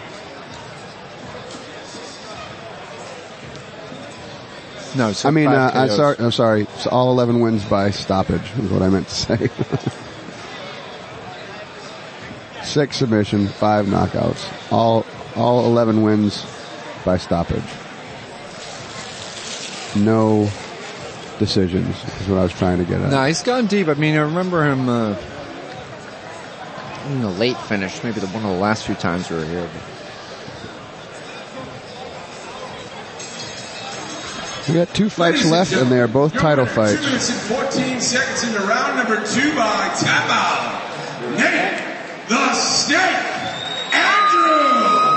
No, so I mean, uh, I'm K Os. sorry. I'm sorry. So all eleven wins by stoppage is what I meant to say. Six submission, five knockouts. All all eleven wins by stoppage. No decisions is what I was trying to get at. No, he's gone deep. I mean, I remember him uh, in the late finish, maybe the one of the last few times we were here. We got two fights left, and they are both title fights. Two minutes and fourteen seconds into round number two by tap out. Nate the Snake Andrews.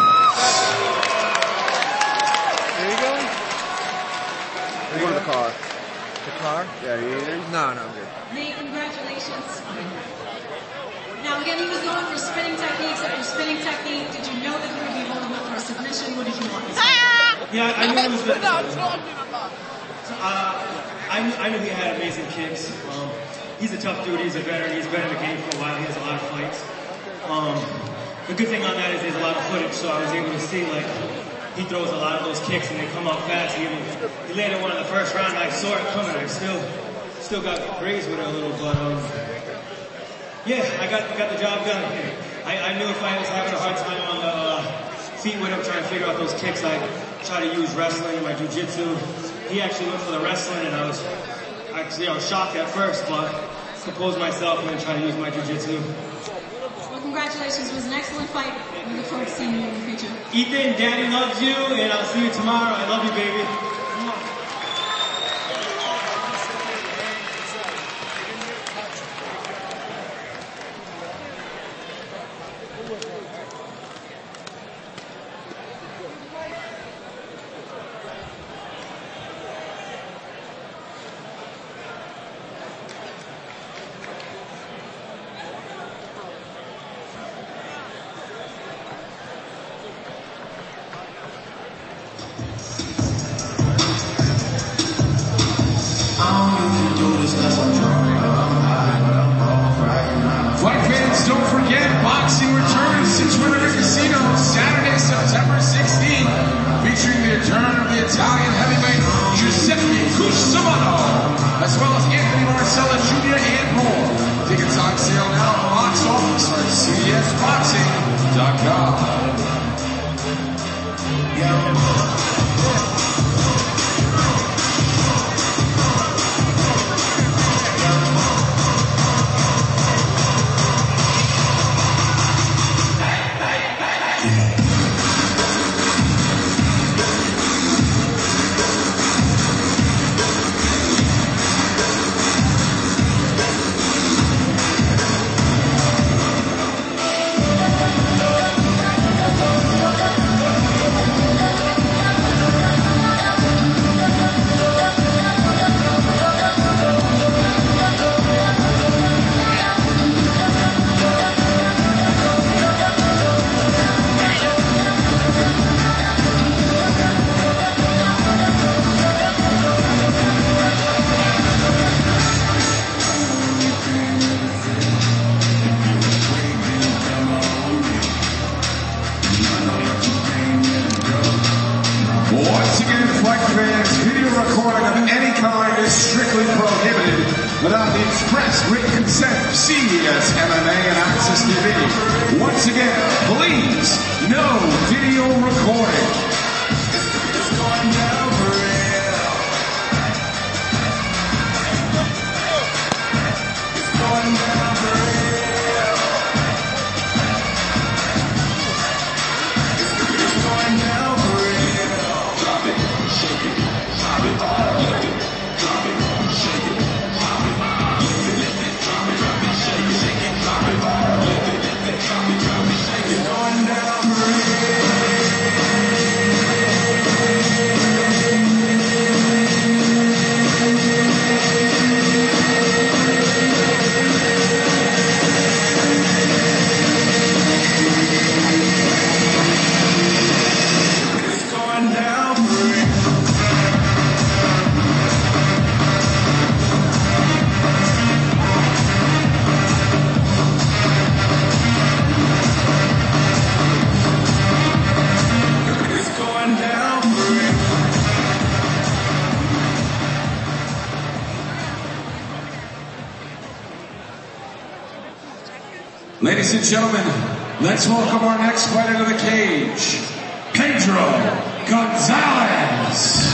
There you go. We're going to the car. The car? Yeah, you eating? No, no, I'm good. Nate, congratulations. Now again, he was going for spinning techniques after spinning technique. Did you know that he would be holding up for a submission? What did you want to say? Yeah, I knew it was good. Uh, I, knew, I knew he had amazing kicks. Um, he's a tough dude. He's a veteran. He's been in the game for a while. He has a lot of fights. Um, the good thing on that is there's a lot of footage, so I was able to see like he throws a lot of those kicks and they come out fast. He, even, he landed one in the first round. And I saw it coming. I still still got grazed with it a little, but um, yeah, I got got the job done. I, I knew if I was having a hard time on the uh, feet with him, trying to figure out those kicks, I try to use wrestling and my jiu-jitsu. He actually went for the wrestling, and I was actually I was shocked at first, but composed myself and then try to use my jiu-jitsu. Well, congratulations. It was an excellent fight. We look forward to seeing you in the future. Ethan, Daddy loves you, and I'll see you tomorrow. I love you, baby. just last one. Fight fans, don't forget, boxing returns to Twin River Casino Saturday, September sixteenth, featuring the return of the Italian heavyweight Giuseppe Cusimano, as well as Anthony Marcella Junior and more. Tickets on sale now at the box office or at C D S boxing dot com. Once again, Fight fans, video recording of any kind is strictly prohibited without the express written consent of C E S M M A and Access T V. Once again, please, no video recording. It's going down for real. It's going down for real. It's going down for real. Drop it, shake it, drop it, lift it, drop it, shake it, drop it, lift it, drop it, drop it, shake it, shake it, drop it, lift it, lift it, drop it, drop it, shake it, going down for It's going down for real. It's going down for real. Ladies and gentlemen, let's welcome our next fighter to the cage, Pedro Gonzalez.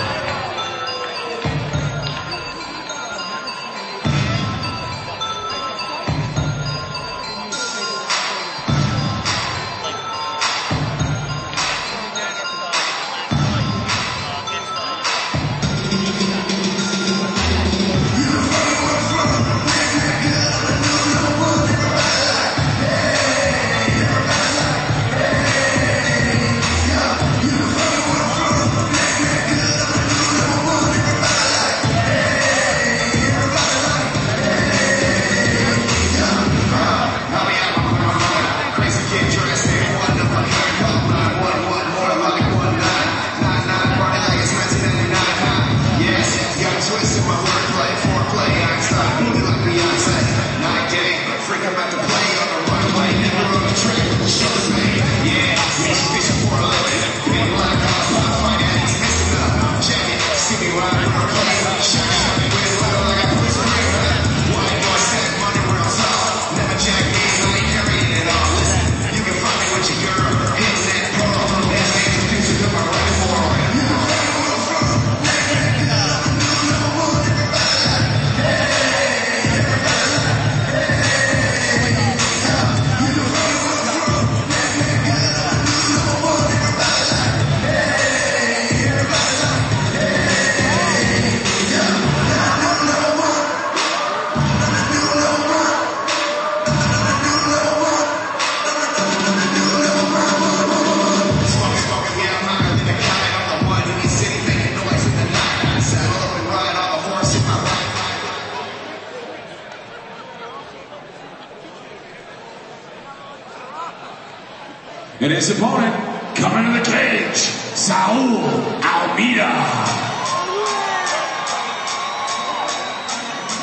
And his opponent, coming to the cage, Saul Almeida.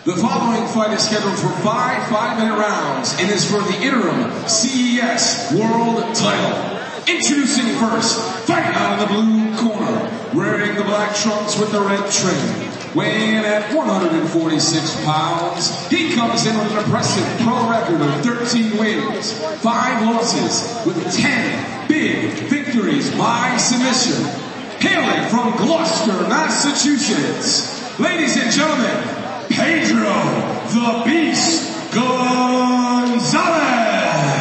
The following fight is scheduled for five five-minute rounds and is for the interim C E S World Title. Introducing first, fighting out of the blue corner, wearing the black trunks with the red trim, weighing in at one hundred forty-six pounds, he comes in with an impressive pro record of thirteen wins, five losses, with ten big victories by submission. Hailing from Gloucester, Massachusetts, ladies and gentlemen, Pedro the Beast Gonzalez.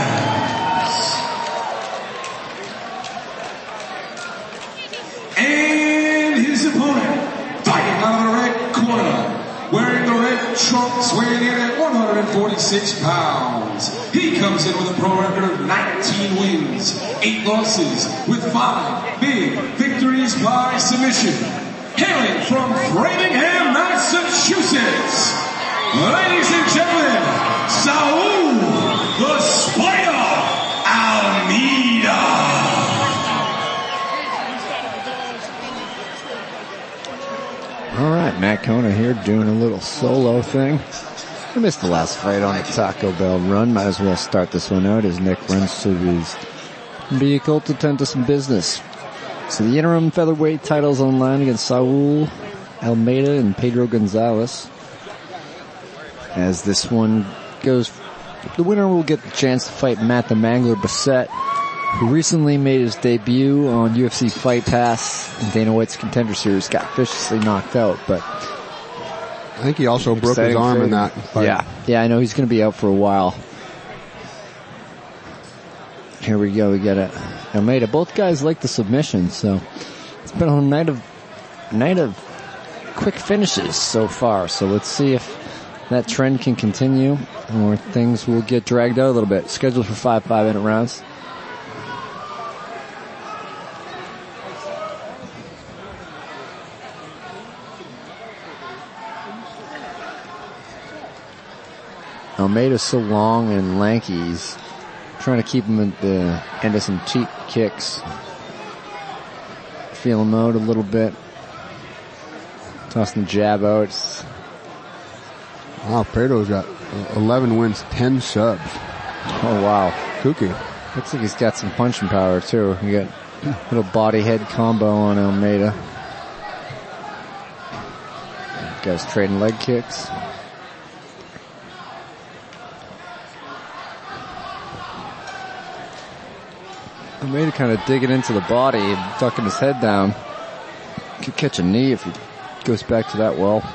And his opponent, fighting out of the red corner, wearing the red trunks, weighing in at one hundred forty-six pounds. He comes in with a pro record of nineteen wins, eight losses, with five big victories by submission. Hailing from Framingham, Massachusetts, ladies and gentlemen, Saul the Spider Almeida. All right, Matt Kona here doing a little solo thing. I missed the last fight on a Taco Bell run. Might as well start this one out as Nick runs to his vehicle to tend to some business. So the interim featherweight titles on line against Saul Almeida and Pedro Gonzalez. As this one goes, the winner will get the chance to fight Matt the Mangler Bassett, who recently made his debut on U F C Fight Pass and Dana White's Contender Series. Got viciously knocked out, but I think he also broke his arm in that fight. Yeah, yeah, I know he's going to be out for a while. Here we go. We got a Almeida. Both guys like the submission, so it's been a night of night of quick finishes so far. So let's see if that trend can continue, or things will get dragged out a little bit. Scheduled for five five-minute rounds. Almeida's so long and lanky. He's trying to keep him at the end of some cheap kicks. Feel him out a little bit. Tossing the jab out. It's wow, Pedro's got eleven wins, ten subs. Oh, wow. Kooky. Looks like he's got some punching power, too. You got a little body-head combo on Almeida. Guys trading leg kicks. Almeida kind of digging into the body, ducking his head down. Could catch a knee if he goes back to that well.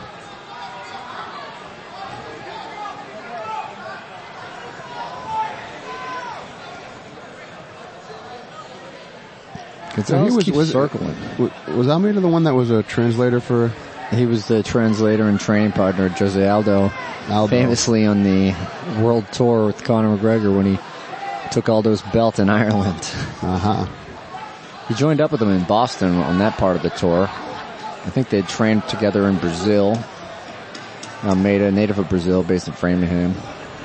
So he was, keeps was, circling. Was Almeida the one that was a translator for? He was the translator and training partner of Jose Aldo, Aldo, famously on the world tour with Conor McGregor when he took Aldo's belt in Ireland. Uh-huh. He joined up with him in Boston on that part of the tour. I think they had trained together in Brazil. Almeida, native of Brazil, based in Framingham.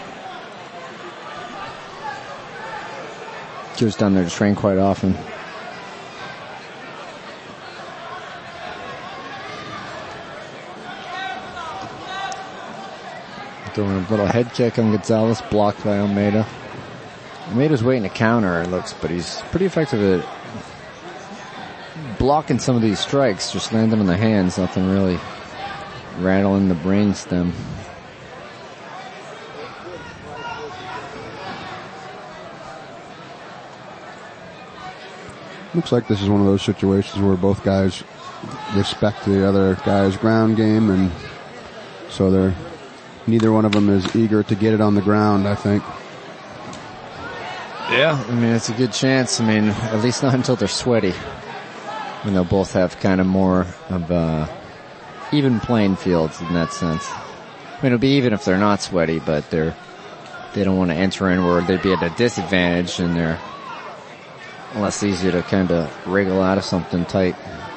Goes down there to train quite often. Throwing a little head kick on Gonzalez, blocked by Almeida. Almeida's waiting to counter, it looks, but he's pretty effective at blocking some of these strikes, just landing on the hands, nothing really rattling the brainstem. Looks like this is one of those situations where both guys respect the other guy's ground game, and so they're neither one of them is eager to get it on the ground, I think. Yeah, I mean, it's a good chance. I mean, at least not until they're sweaty. When they'll both have kind of more of uh even playing fields in that sense. I mean, it'll be even if they're not sweaty, but they're, they don't want to enter in where they'd be at a disadvantage, and they're less easy to kind of wriggle out of something tight.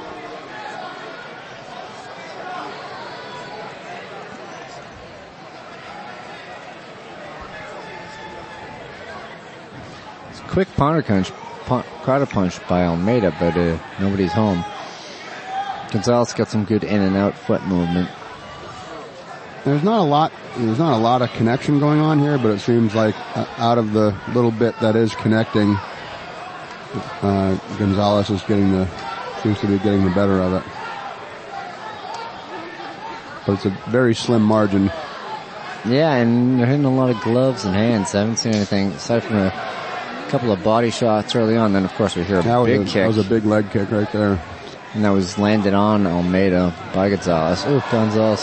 Quick counter punch, counter punch by Almeida, but uh, nobody's home. Gonzalez got some good in and out foot movement. there's not a lot, there's not a lot of connection going on here, but it seems like uh, out of the little bit that is connecting, uh, Gonzalez is getting the, seems to be getting the better of it. But it's a very slim margin. Yeah, and they're hitting a lot of gloves and hands. I haven't seen anything aside from a couple of body shots early on. Then, of course, we hear a that big was a, kick. That was a big leg kick right there. And that was landed on Almeida by Gonzalez. Oh, Gonzalez.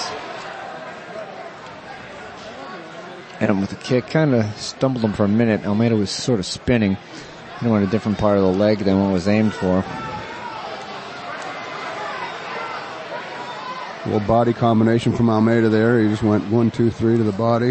And with the kick, kind of stumbled him for a minute. Almeida was sort of spinning. He went a different part of the leg than what was aimed for. A little body combination from Almeida there. He just went one, two, three to the body.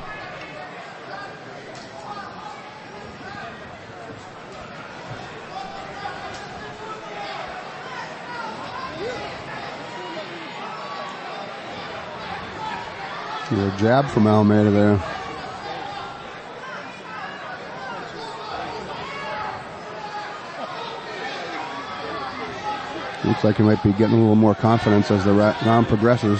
A jab from Almeida there. Looks like he might be getting a little more confidence as the round progresses.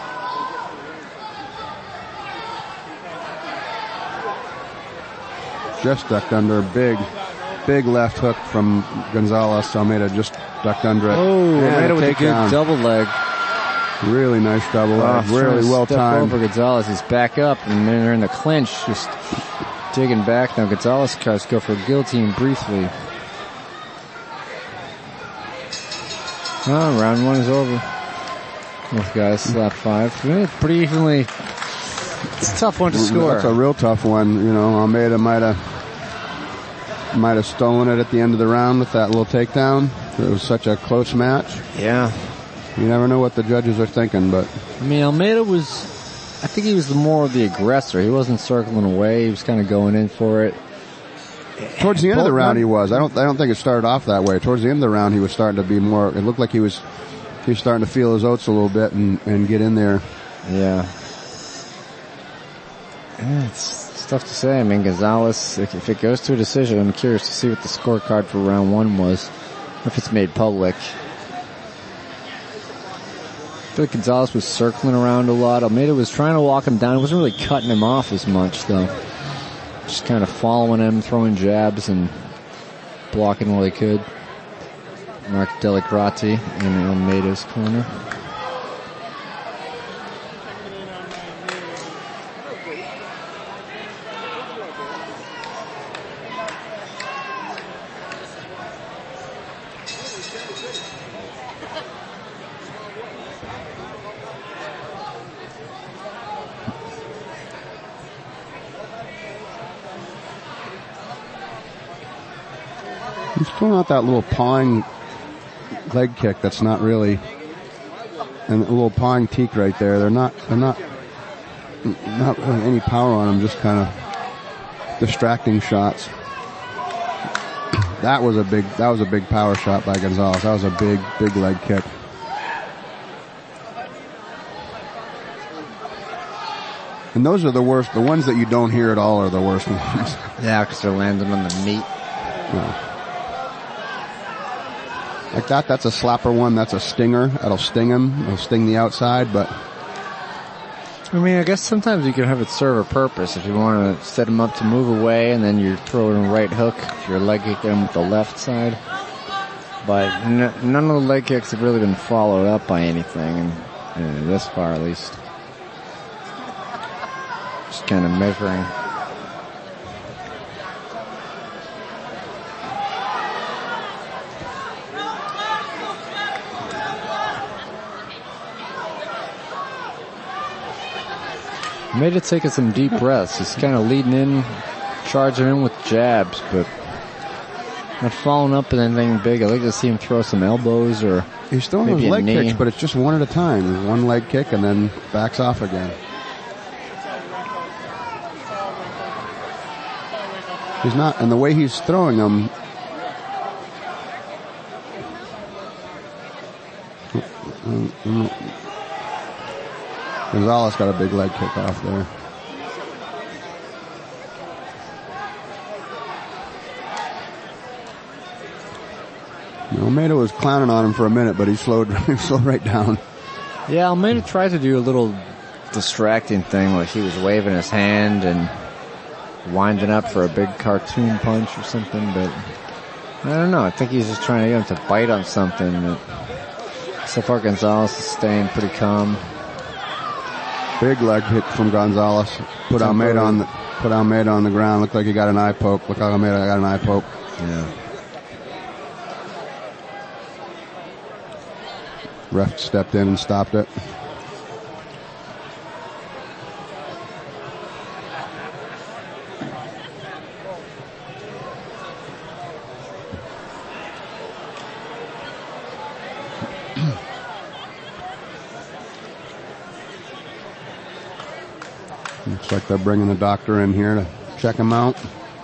Just ducked under a big, big left hook from Gonzalez. Almeida just ducked under it. Oh, Almeida with a good down. double leg. Really nice double leg. Oh, really well timed. Over Gonzalez. He's back up, and then they're in the clinch, just digging back. Now Gonzalez tries to go for a guillotine briefly. Oh, round one is over. Both guys slap five. Pretty evenly. It's a tough one to score. That's a real tough one. You know, Almeida might have might have stolen it at the end of the round with that little takedown. It was such a close match. Yeah. You never know what the judges are thinking, but I mean, Almeida was, I think he was the more of the aggressor. He wasn't circling away. He was kind of going in for it. Towards the end of the round, he was. I don't. I don't think it started off that way. Towards the end of the round, he was starting to be more. It looked like he was. He was starting to feel his oats a little bit and, and get in there. Yeah. yeah it's, it's tough to say. I mean, Gonzalez. If, if it goes to a decision, I'm curious to see what the scorecard for round one was, if it's made public. I feel like Gonzalez was circling around a lot. Almeida was trying to walk him down. He wasn't really cutting him off as much, though. Just kind of following him, throwing jabs and blocking while he could. Mark Delicrati in Almeida's corner. He's throwing out that little pawing leg kick that's not really, and a little pawing teak right there. They're not, they're not, not really any power on them, just kind of distracting shots. That was a big, that was a big power shot by Gonzalez. That was a big, big leg kick. And those are the worst, the ones that you don't hear at all are the worst ones. Yeah, because they're landing on the meat. Yeah. Like that, that's a slapper one, that's a stinger. That'll sting him. It'll sting the outside, but I mean, I guess sometimes you can have it serve a purpose. If you want to set him up to move away and then you're throwing a right hook, if you're leg kicking him with the left side. But n- none of the leg kicks have really been followed up by anything, and uh, this far at least. Just kind of measuring. Made it taking some deep breaths. He's kind of leading in, charging in with jabs, but not following up with anything big. I'd like to see him throw some elbows or he's throwing those leg kicks, but it's just one at a time. One leg kick and then backs off again. He's not, and the way he's throwing them, Gonzalez got a big leg kick off there. Almeida was clowning on him for a minute, but he slowed, he slowed right down. Yeah, Almeida tried to do a little distracting thing, like he was waving his hand and winding up for a big cartoon punch or something, but I don't know. I think he's just trying to get him to bite on something. But so far, Gonzalez is staying pretty calm. Big leg hit from Gonzalez. Put Almeida on the, put Almeida on the ground. Looked like he got an eye poke. Look like Almeida got an eye poke. Yeah. Ref stepped in and stopped it. Looks like they're bringing the doctor in here to check him out.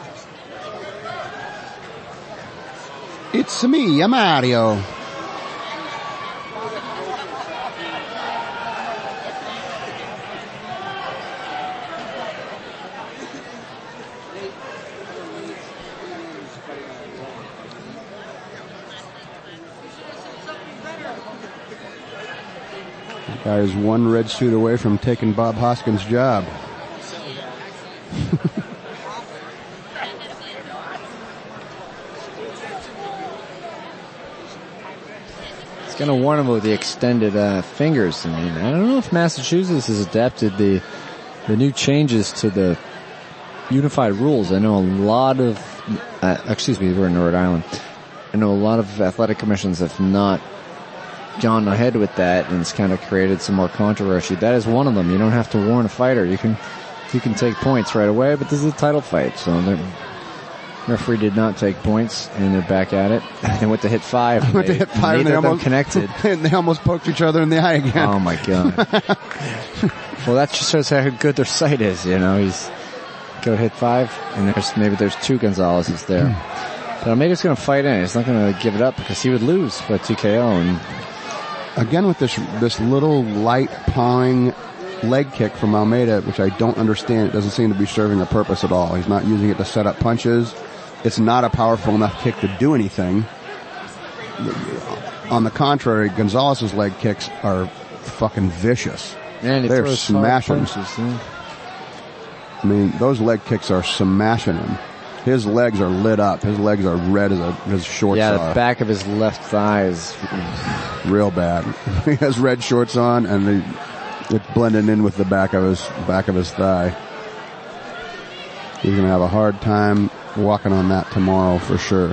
It's me, I'm Mario. The guy is one red suit away from taking Bob Hoskins' job. Going to warn him with the extended uh, fingers. I mean, I don't know if Massachusetts has adapted the the new changes to the unified rules. I know a lot of, uh, excuse me, we're in Rhode Island. I know a lot of athletic commissions have not gone ahead with that, and it's kind of created some more controversy. That is one of them. You don't have to warn a fighter. You can you can take points right away, but this is a title fight, so the referee did not take points, and they're back at it. They went to hit five. Went to hit five, and they almost connected. And they almost poked each other in the eye again. Oh my god! Well, that just shows how good their sight is. You know, he's go hit five, and there's maybe there's two Gonzalez's there. But Almeida's going to fight in. He's not going to give it up because he would lose by T K O. And again, with this this little light pawing leg kick from Almeida, which I don't understand. It doesn't seem to be serving a purpose at all. He's not using it to set up punches. It's not a powerful enough kick to do anything. On the contrary, Gonzalez's leg kicks are fucking vicious. Man, he they're throws smashing. Punches, yeah. I mean, those leg kicks are smashing him. His legs are lit up. His legs are red as a, his shorts yeah, are. the back of his left thigh is real bad. He has red shorts on, and they, it's blending in with the back of his back of his thigh. He's gonna have a hard time walking on that tomorrow for sure.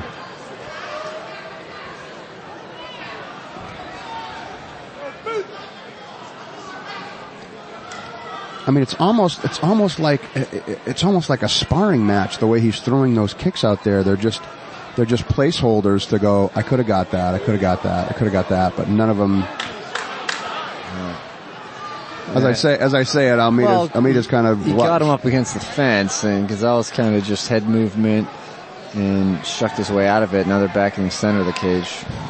I mean, it's almost, it's almost like, it's almost like a sparring match, the way he's throwing those kicks out there. They're just, they're just placeholders to go, I could have got that, I could have got that, I could have got that, but none of them. As I say, as I say it, Almeida's, well, Almeida's kind of. He got him up against the fence, and Gonzalez kind of just head movement and shucked his way out of it. Now they're back in the center of the cage.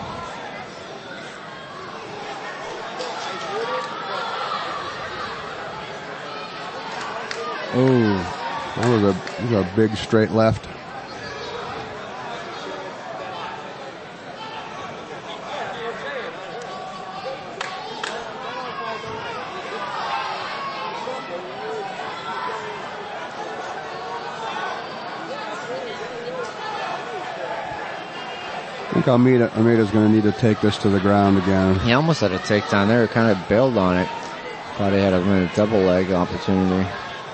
Oh, that was a, that was a big straight left. I think Almeida, Almeida's going to need to take this to the ground again. He almost had a takedown there. Kind of bailed on it. Thought he had a, a double leg opportunity.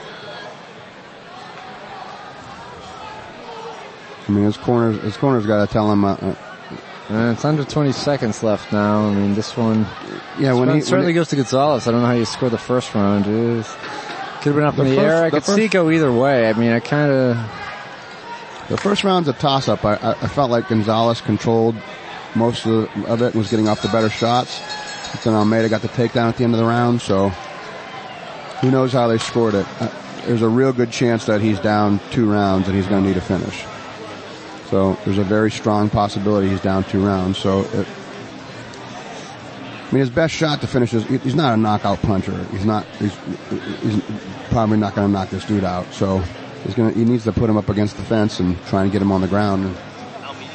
I mean, his corner's, his corner's got to tell him. Uh, uh, and it's under twenty seconds left now. I mean, this one. Yeah, this when one he certainly when he, goes to Gonzalez. I don't know how you score the first round. Dude. Could have been up the in the first, air. I the could first, see it go either way. I mean, I kind of. The first round's a toss-up. I, I, I felt like Gonzalez controlled most of, the, of it and was getting off the better shots. But then Almeida got the takedown at the end of the round, so who knows how they scored it. Uh, there's a real good chance that he's down two rounds and he's going to need a finish. So there's a very strong possibility he's down two rounds. So it, I mean, his best shot to finish is, he's not a knockout puncher. He's not, he's, he's probably not going to knock this dude out. So he's going to, he needs to put him up against the fence and try and get him on the ground.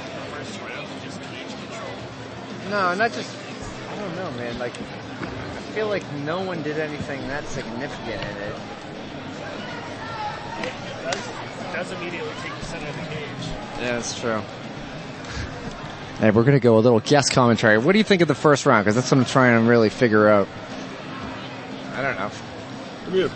No, not just, I don't know, man. Like, feel like no one did anything that significant in it. It does, it does immediately take the center of the cage. Yeah, that's true. Hey, we're going to go a little guest commentary. What do you think of the first round? Because that's what I'm trying to really figure out. I don't know. Come here.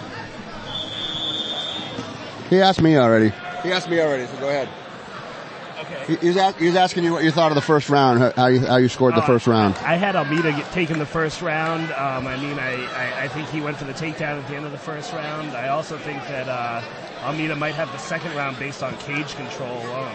He asked me already. He asked me already, so go ahead. Okay. He was, ask, he was asking you what you thought of the first round, how you, how you scored the Uh, first round. I had Almeida get taken the first round. Um, I mean, I, I, I think he went for the takedown at the end of the first round. I also think that uh, Almeida might have the second round based on cage control alone.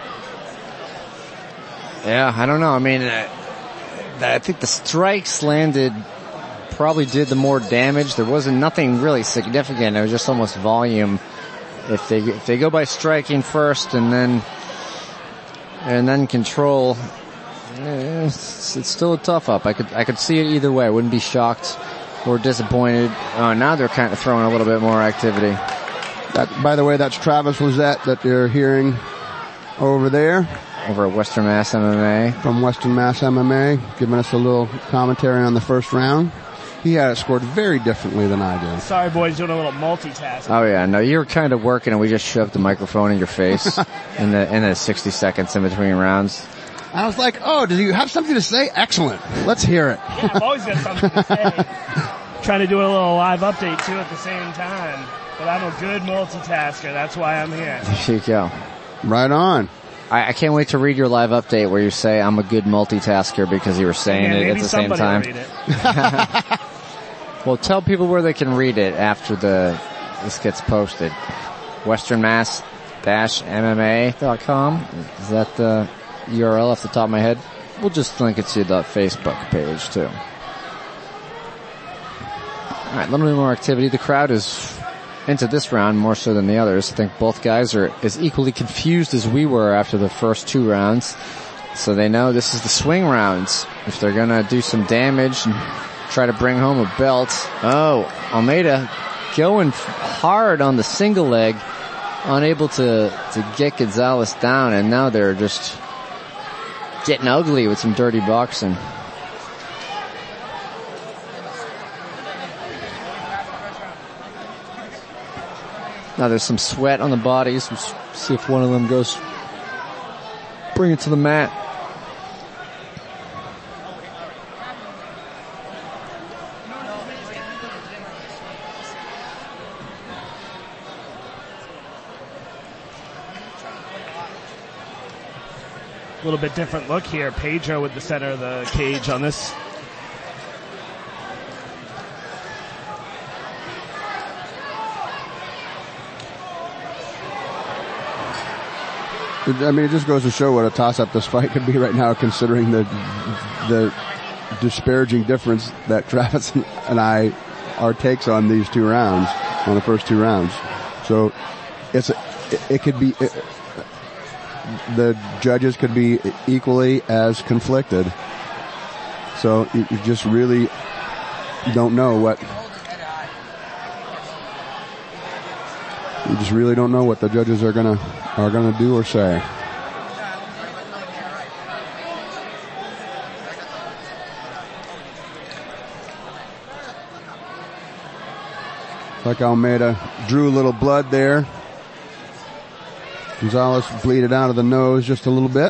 Yeah, I don't know. I mean, uh, I think the strikes landed probably did the more damage. There wasn't nothing really significant. It was just almost volume. If they if they go by striking first and then and then control, eh, it's, it's still a tough up. I could I could see it either way. I wouldn't be shocked or disappointed. Uh, now they're kind of throwing a little bit more activity. That, by the way, that's Travis Lizette that you're hearing over there. Over at Western Mass M M A. From Western Mass M M A, giving us a little commentary on the first round. He had it scored very differently than I did. Sorry, boys, doing a little multitasking. Oh yeah, no, you were kind of working and we just shoved the microphone in your face in the in the sixty seconds in between rounds. I was like, oh, do you have something to say? Excellent. Let's hear it. Yeah, I've always got something to say. Trying to do a little live update too at the same time. But I'm a good multitasker. That's why I'm here. There you go. Right on. I, I can't wait to read your live update where you say I'm a good multitasker because you were saying yeah, it at the same time. Read it. Well, tell people where they can read it after the this gets posted. Western Mass M M A dot com. Is that the U R L off the top of my head? We'll just link it to the Facebook page too. All right, a little bit more activity. The crowd is into this round more so than the others. I think both guys are as equally confused as we were after the first two rounds. So they know this is the swing rounds. If they're going to do some damage and try to bring home a belt. Oh, Almeida going hard on the single leg, unable to, to get Gonzalez down, and now they're just getting ugly with some dirty boxing. Now there's some sweat on the bodies. Let's see if one of them goes bring it to the mat. A little bit different look here. Pedro with the center of the cage on this. I mean, it just goes to show what a toss-up this fight could be right now, considering the the disparaging difference that Travis and I, our takes on these two rounds, on the first two rounds. So it's a, it, it could be it, the judges could be equally as conflicted. So you, you just really don't know what you just really don't know what the judges are gonna are gonna do or say. Like Almeida drew a little blood there. Gonzalez bleeded out of the nose just a little bit.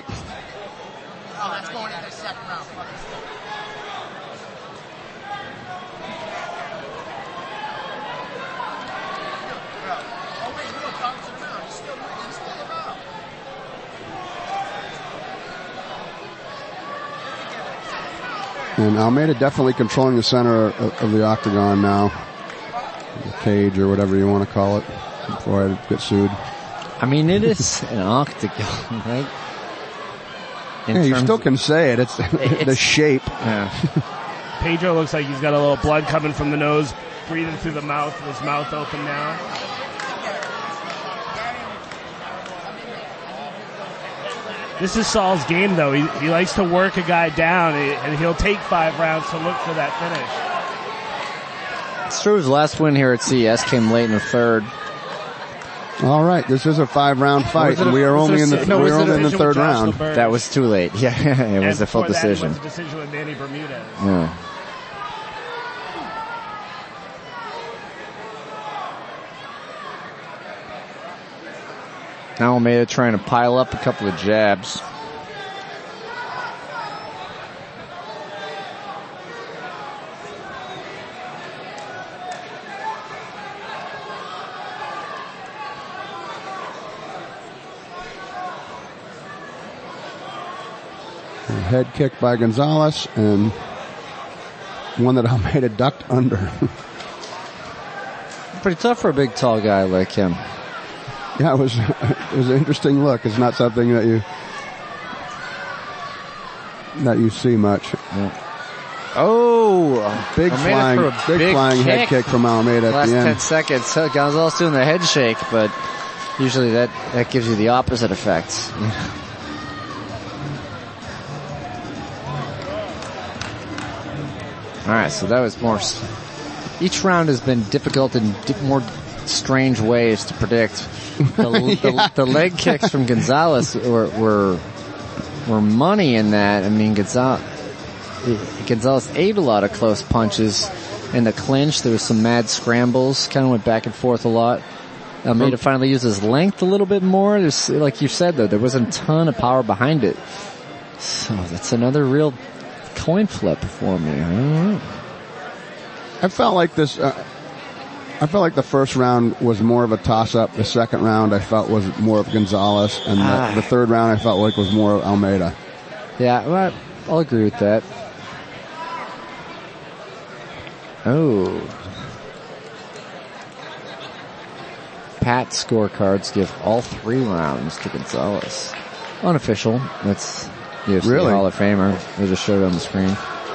And Almeida definitely controlling the center of, of the octagon now. The cage or whatever you want to call it before I get sued. I mean, it is an octagon, right? Yeah, you still can say it. It's, it's the shape. Yeah. Pedro looks like he's got a little blood coming from the nose, breathing through the mouth, with his mouth open now. This is Saul's game, though. He, he likes to work a guy down, and he'll take five rounds to look for that finish. It's true. His last win here at C E S came late in the third. All right, this is a five-round fight, and we are only in the no, we are only in the third round. That was too late. Yeah, it was a full decision. It was a decision with Manny Bermudez. Yeah. Now Almeida trying to pile up a couple of jabs. A head kick by Gonzalez and one that Almeida ducked under. Pretty tough for a big, tall guy like him. Yeah, it was it was an interesting look. It's not something that you that you see much. Yeah. Oh, big Almeida flying, for a big, big flying kick. head kick from Almeida at Last the end. ten seconds. So Gonzalez doing the head shake, but usually that, that gives you the opposite effect. All right, so that was more. Each round has been difficult in di- more strange ways to predict. The, Yeah. the, the leg kicks from Gonzalez were, were were money in that. I mean, Gonzalez Gonzalez ate a lot of close punches in the clinch. There was some mad scrambles, kind of went back and forth a lot. Almeida finally used his length a little bit more. There's, like you said, though, there wasn't a ton of power behind it. So that's another real coin flip for me. I don't know. I felt like this. Uh, I felt like the first round was more of a toss-up. The second round I felt was more of Gonzalez, and the, Ah. the third round I felt like was more of Almeida. Yeah, well, I'll agree with that. Oh. Pat scorecards give all three rounds to Gonzalez. Unofficial. That's U F C Really? Hall of Famer. They just showed it on the screen.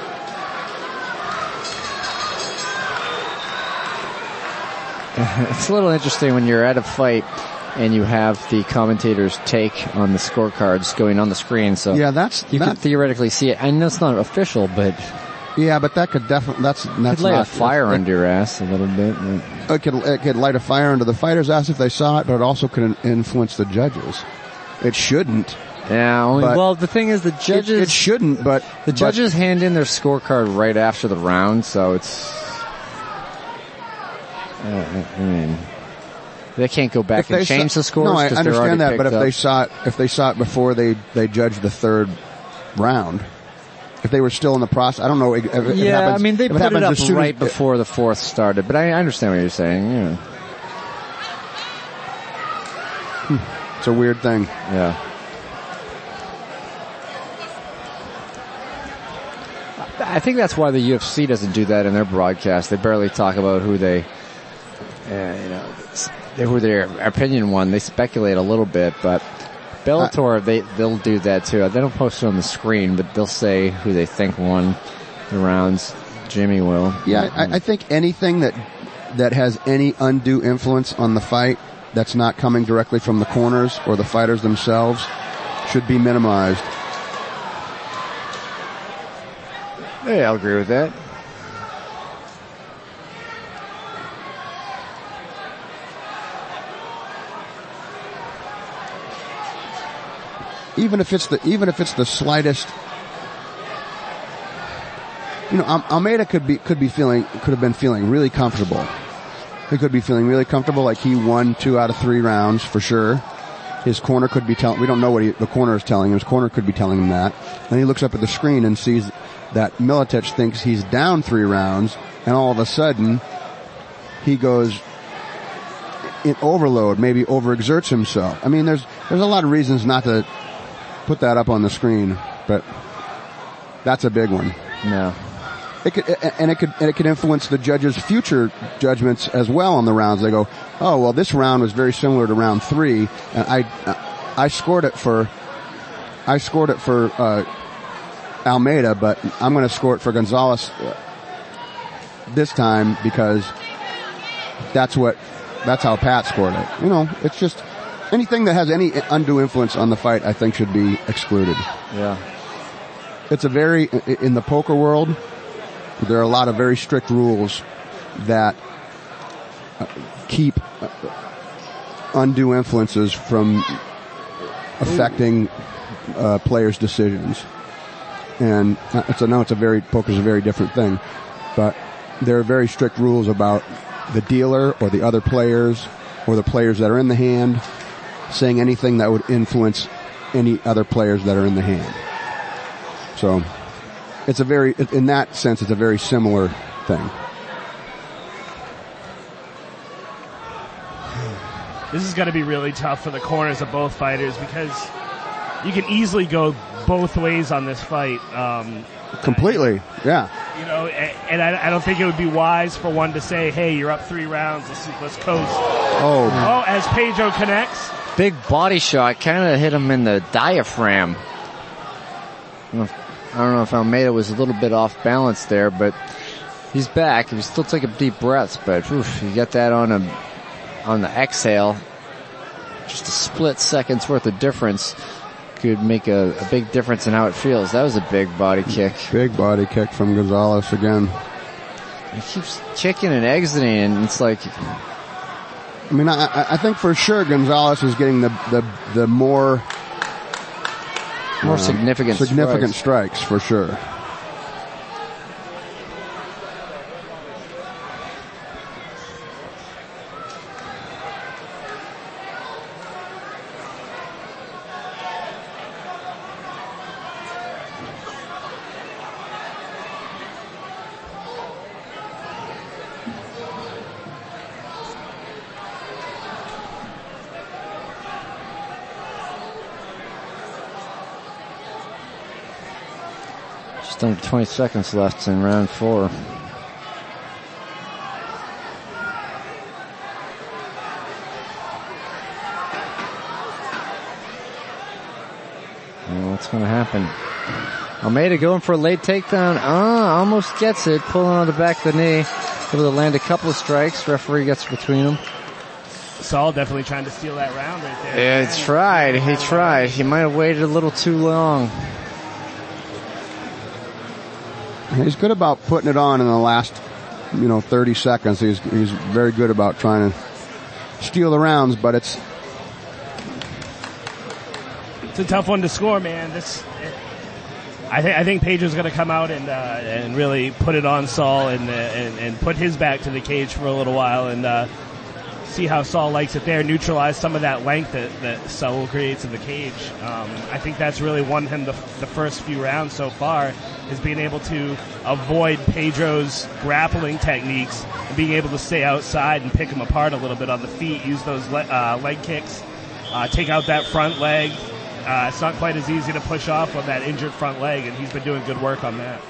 It's a little interesting when you're at a fight and you have the commentator's take on the scorecards going on the screen. So Yeah, that's you that, could theoretically see it. I know it's not official, but yeah, but that could definitely that's could that's lay not a fire it, under your ass a little bit. It could it could light a fire under the fighter's ass if they saw it, but it also could influence the judges. It shouldn't. Yeah, only, But well, the thing is, the judges It, it shouldn't, but the but- judges hand in their scorecard right after the round, so it's. Uh, I mean, they can't go back if they and change saw, the scores. No, I 'cause they're understand already that, but if picked they up. saw it, if they saw it before they they judged the third round, if they were still in the process, I don't know. If, if it yeah, happens, I mean, they if put it happens up as soon right as, before the fourth started, but I, I understand what you're saying. Yeah, It's a weird thing. yeah. I think that's why the U F C doesn't do that in their broadcast. They barely talk about who they, uh, you know, who their opinion won. They speculate a little bit, but Bellator, they, they'll do that too. They don't post it on the screen, but they'll say who they think won the rounds. Jimmy will. Yeah, I, I think anything that that has any undue influence on the fight that's not coming directly from the corners or the fighters themselves should be minimized. Yeah, I'll agree with that. Even if it's the even if it's the slightest, you know, Al- Almeida could be could be feeling could have been feeling really comfortable. He could be feeling really comfortable, like he won two out of three rounds for sure. His corner could be telling. We don't know what he, the corner is telling him. His corner could be telling him that. Then he looks up at the screen and sees that Miletich thinks he's down three rounds, and all of a sudden he goes in overload, maybe overexerts himself. I mean, there's there's a lot of reasons not to put that up on the screen, but that's a big one. No. It could, and it could, and it could influence the judges' future judgments as well on the rounds. They go, oh, well, this round was very similar to round three, and I, I scored it for, I scored it for, uh, Almeida, but I'm going to score it for Gonzalez this time because that's what, that's how Pat scored it. You know, it's just anything that has any undue influence on the fight, I think should be excluded. Yeah. It's a very, in the poker world, there are a lot of very strict rules that uh, keep uh, undue influences from affecting uh, players' decisions. And it's a, no, it's a very, poker's a very different thing. But there are very strict rules about the dealer or the other players or the players that are in the hand. saying anything that would influence any other players that are in the hand. So it's a very, in that sense, it's a very similar thing. This is going to be really tough for the corners of both fighters because you can easily go both ways on this fight. Um, Completely, yeah. You know, and, and I, I don't think it would be wise for one to say, "Hey, you're up three rounds. Let's, let's coast." Oh, oh! As Pedro connects, big body shot, kind of hit him in the diaphragm. I don't know if, I don't know if Almeida was a little bit off balance there, but he's back. He's still taking deep breaths, but oof, you get that on a on the exhale. Just a split second's worth of difference could make a, a big difference in how it feels. That was a big body kick. Big body kick from Gonzalez again. He keeps kicking and exiting, and it's like... I mean, I, I think for sure Gonzalez is getting the the, the more... More uh, significant significant strikes. strikes, for sure. Under twenty seconds left in round four. And what's going to happen? Almeida going for a late takedown. Ah, almost gets it. Pulling on the back of the knee. Able to land a couple of strikes. Referee gets between them. Saul definitely trying to steal that round right there. Yeah, he tried. He tried. He might have waited a little too long. He's good about putting it on in the last, you know, thirty seconds. He's he's very good about trying to steal the rounds, but it's it's a tough one to score, man. This, it, I think I think Pedro's going to come out and uh, and really put it on Saul and, uh, and and put his back to the cage for a little while and uh, see how Saul likes it there. Neutralize some of that length that that Saul creates in the cage. Um, I think that's really won him the the first few rounds so far. Is being able to avoid Pedro's grappling techniques and being able to stay outside and pick him apart a little bit on the feet, use those le- uh, leg kicks, uh, take out that front leg. Uh, it's not quite as easy to push off of that injured front leg, and he's been doing good work on that.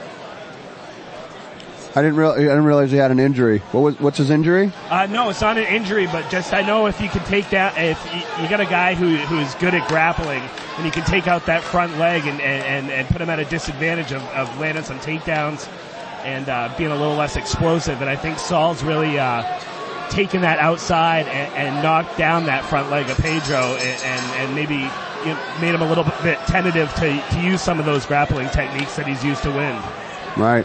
I didn't real, I didn't realize he had an injury. What was what's his injury? Uh, no, it's not an injury, but just I know if you can take that, if you, you got a guy who who is good at grappling and you can take out that front leg and and, and put him at a disadvantage of, of landing some takedowns and uh, being a little less explosive. And I think Saul's really uh, taken that outside and, and knocked down that front leg of Pedro and and, and maybe you know, made him a little bit tentative to to use some of those grappling techniques that he's used to win. Right.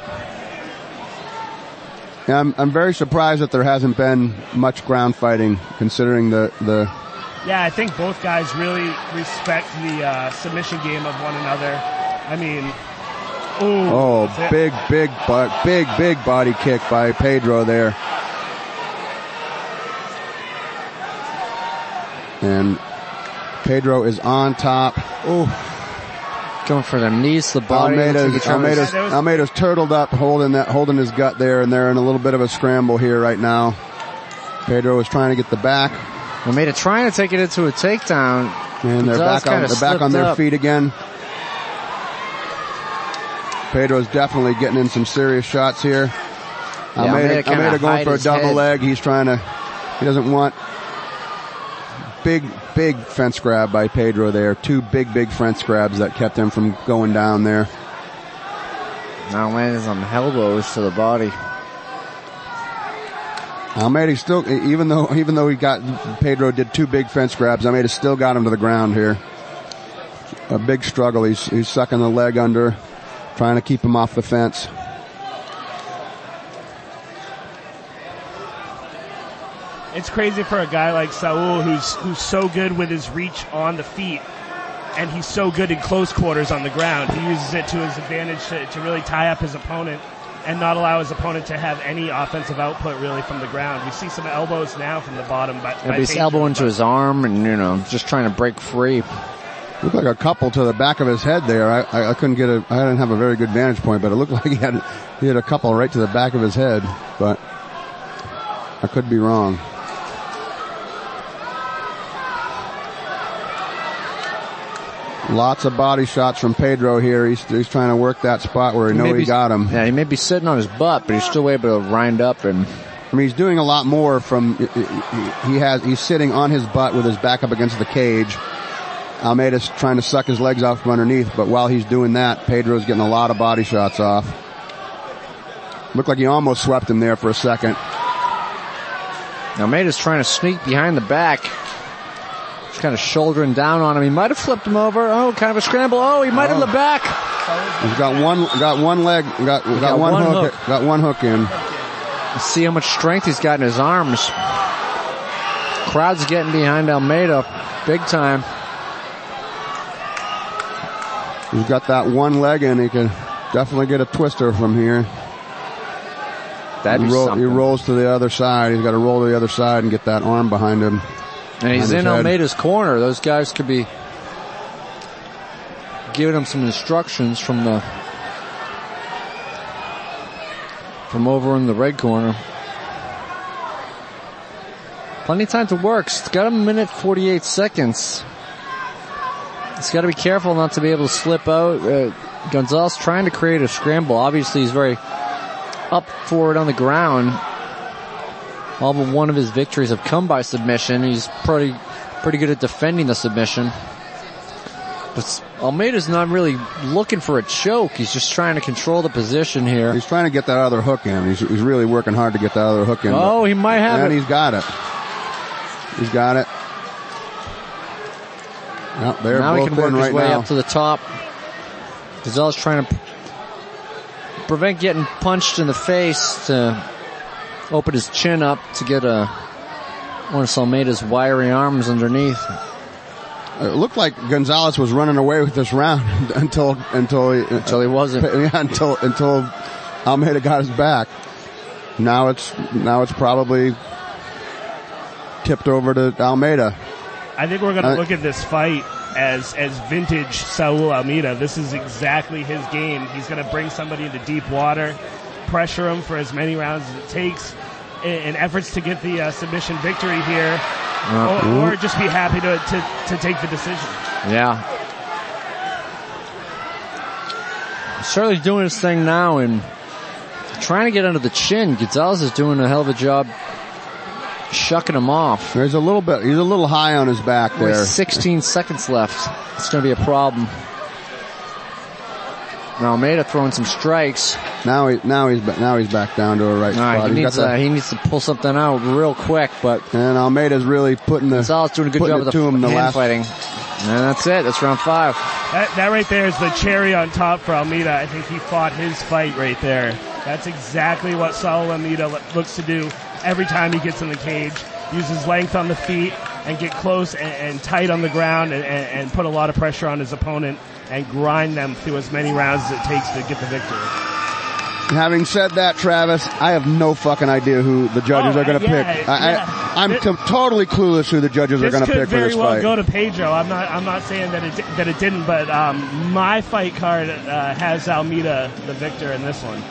Yeah, I'm, I'm very surprised that there hasn't been much ground fighting, considering the, the... Yeah, I think both guys really respect the uh, submission game of one another. I mean, ooh, oh, big, big, but big, big body kick by Pedro there. And Pedro is on top. Oh. Going for the knees, the body. Almeida's, Almeida's, Almeida's turtled up, holding that, holding his gut there, and they're in a little bit of a scramble here right now. Pedro is trying to get the back. Almeida trying to take it into a takedown. And they're back on, they're back on their up. feet again. Pedro's definitely getting in some serious shots here. Yeah, Almeida, Almeida going for a double head. leg. He's trying to, he doesn't want big, big fence grab by Pedro there. Two big, big fence grabs that kept him from going down there. Now landing some elbows to the body. Almeida still, even though, even though he got, Pedro did two big fence grabs, Almeida still got him to the ground here. A big struggle. He's, he's sucking the leg under, trying to keep him off the fence. It's crazy for a guy like Saul who's who's so good with his reach on the feet, and he's so good in close quarters on the ground. He uses it to his advantage to, to really tie up his opponent and not allow his opponent to have any offensive output really from the ground. We see some elbows now from the bottom. By, Yeah, by he's Pedro, elbow into but- his arm and, you know, just trying to break free. Looked like a couple to the back of his head there. I, I, I couldn't get a, I didn't have a very good vantage point, but it looked like he had, he had a couple right to the back of his head, but I could be wrong. Lots of body shots from Pedro here. He's, he's trying to work that spot where he, know may he be- got him. Yeah, he may be sitting on his butt, but he's still able to wind up and. I mean, he's doing a lot more from, he has, he's sitting on his butt with his back up against the cage. Almeida's trying to suck his legs out from underneath, but while he's doing that, Pedro's getting a lot of body shots off. Looked like he almost swept him there for a second. Almeida's trying to sneak behind the back. Just kind of shouldering down on him. He might have flipped him over. Oh, kind of a scramble. Oh, he might have Oh. the back. He's got one, got one leg, got, got, got one, one hook, hook. got one hook in. See how much strength he's got in his arms. Crowd's getting behind Almeida big time. He's got that one leg in. He can definitely get a twister from here. That'd he, be roll, he something. rolls to the other side. He's got to roll to the other side and get that arm behind him. And he's behind his in head. Almeida's corner. Those guys could be giving him some instructions from the from over in the red corner. Plenty of time to work. It's got a minute forty-eight seconds. He's got to be careful not to be able to slip out. Uh, Gonzalez trying to create a scramble. Obviously, he's very up for it on the ground. All but one of his victories have come by submission. He's pretty pretty good at defending the submission. But Almeida's not really looking for a choke. He's just trying to control the position here. He's trying to get that other hook in. He's, he's really working hard to get that other hook in. Oh, but- he might have and it. he's got it. He's got it. Yep, they're Now he both can work in his right way now. up to the top. Gonzalez trying to p- prevent getting punched in the face to open his chin up to get a one of Almeida's wiry arms underneath. It looked like Gonzalez was running away with this round until until he, Until he wasn't. Yeah, until until Almeida got his back. Now it's now it's probably tipped over to Almeida. I think we're going to Uh, look at this fight as as vintage Saul Almeida. This is exactly his game. He's going to bring somebody into deep water, pressure him for as many rounds as it takes, in, in efforts to get the uh, submission victory here, Uh, or, or just be happy to, to, to take the decision. Yeah. Certainly doing his thing now and trying to get under the chin. Gonzalez is doing a hell of a job shucking him off. There's a little bit. He's a little high on his back there. With sixteen seconds left. It's going to be a problem. Now Almeida throwing some strikes. Now he now he's ba- now he's back down to a right All right, spot. he He's needs, got the- uh, he needs to pull something out real quick, but and Almeida's really putting the Gonzalez doing a good putting job it with to the him the hand last fighting. And that's it. That's round five. That, that right there is the cherry on top for Almeida. I think he fought his fight right there. That's exactly what Saul Almeida lo- looks to do every time he gets in the cage. Use his length on the feet and get close and, and tight on the ground and, and, and put a lot of pressure on his opponent and grind them through as many rounds as it takes to get the victory. Having said that, Travis, I have no fucking idea who the judges Oh, are going to yeah, pick. I, yeah. I, I'm t- totally clueless who the judges are This going to could pick for very this well fight. go to Pedro. I'm not. I'm not saying that it di- that it didn't, but um, my fight card uh, has Almeida the victor in this one.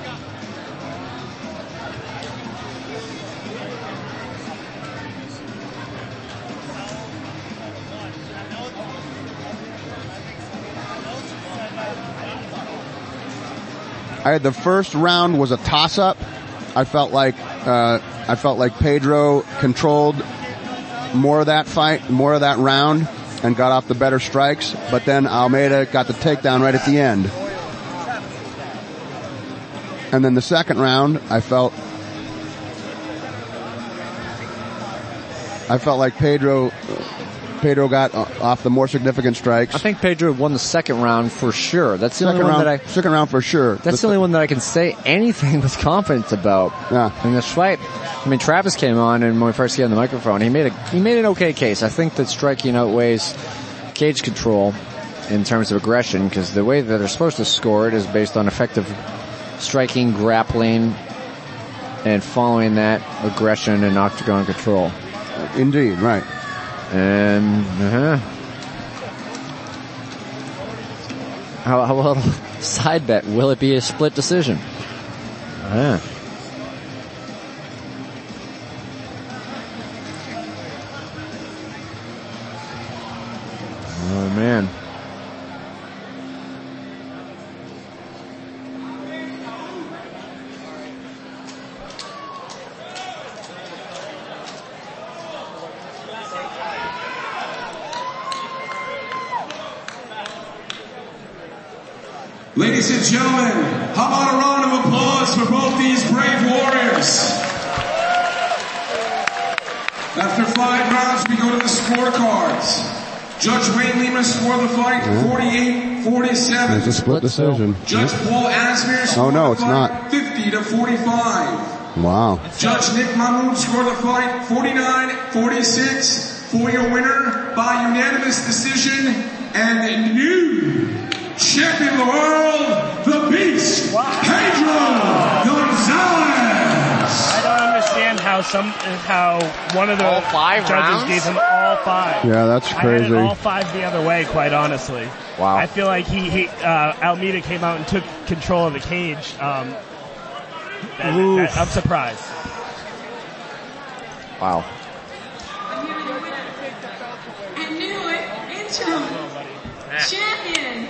I had the first round was a toss-up. I felt like uh, I felt like Pedro controlled more of that fight, more of that round, and got off the better strikes. But then Almeida got the takedown right at the end. And then the second round, I felt I felt like Pedro Pedro got off the more significant strikes. I think Pedro won the second round for sure. That's the Second only one round, that I. second round for sure. That's the only one that I can say anything with confidence about. Yeah. In this fight, I mean, Travis came on, and when we first got on the microphone, he made a he made an okay case. I think that striking outweighs cage control in terms of aggression, because the way that they're supposed to score it is based on effective striking, grappling, and following that, aggression and octagon control. Indeed, right. And uh-huh. how, how well, side bet, will it be a split decision? Uh-huh. Oh man. Ladies and gentlemen, how about a round of applause for both these brave warriors? After five rounds, we go to the scorecards. Judge Wayne Lima scored the fight forty-eight forty-seven. It's a split decision. Judge Paul Asmir scored Oh no, the it's fight not. fifty to forty-five. Wow. Judge Nick Mahmoud scored the fight forty-nine forty-six for your winner by unanimous decision and new champion of the world, the Beast, Pedro Gonzalez. I don't understand how some how one of the All five judges rounds? gave him all five. Yeah, that's I had crazy. it all five the other way, quite honestly. Wow. I feel like he, he uh, Almeida came out and took control of the cage. Um, that, that, I'm surprised. Wow. And new interim champion.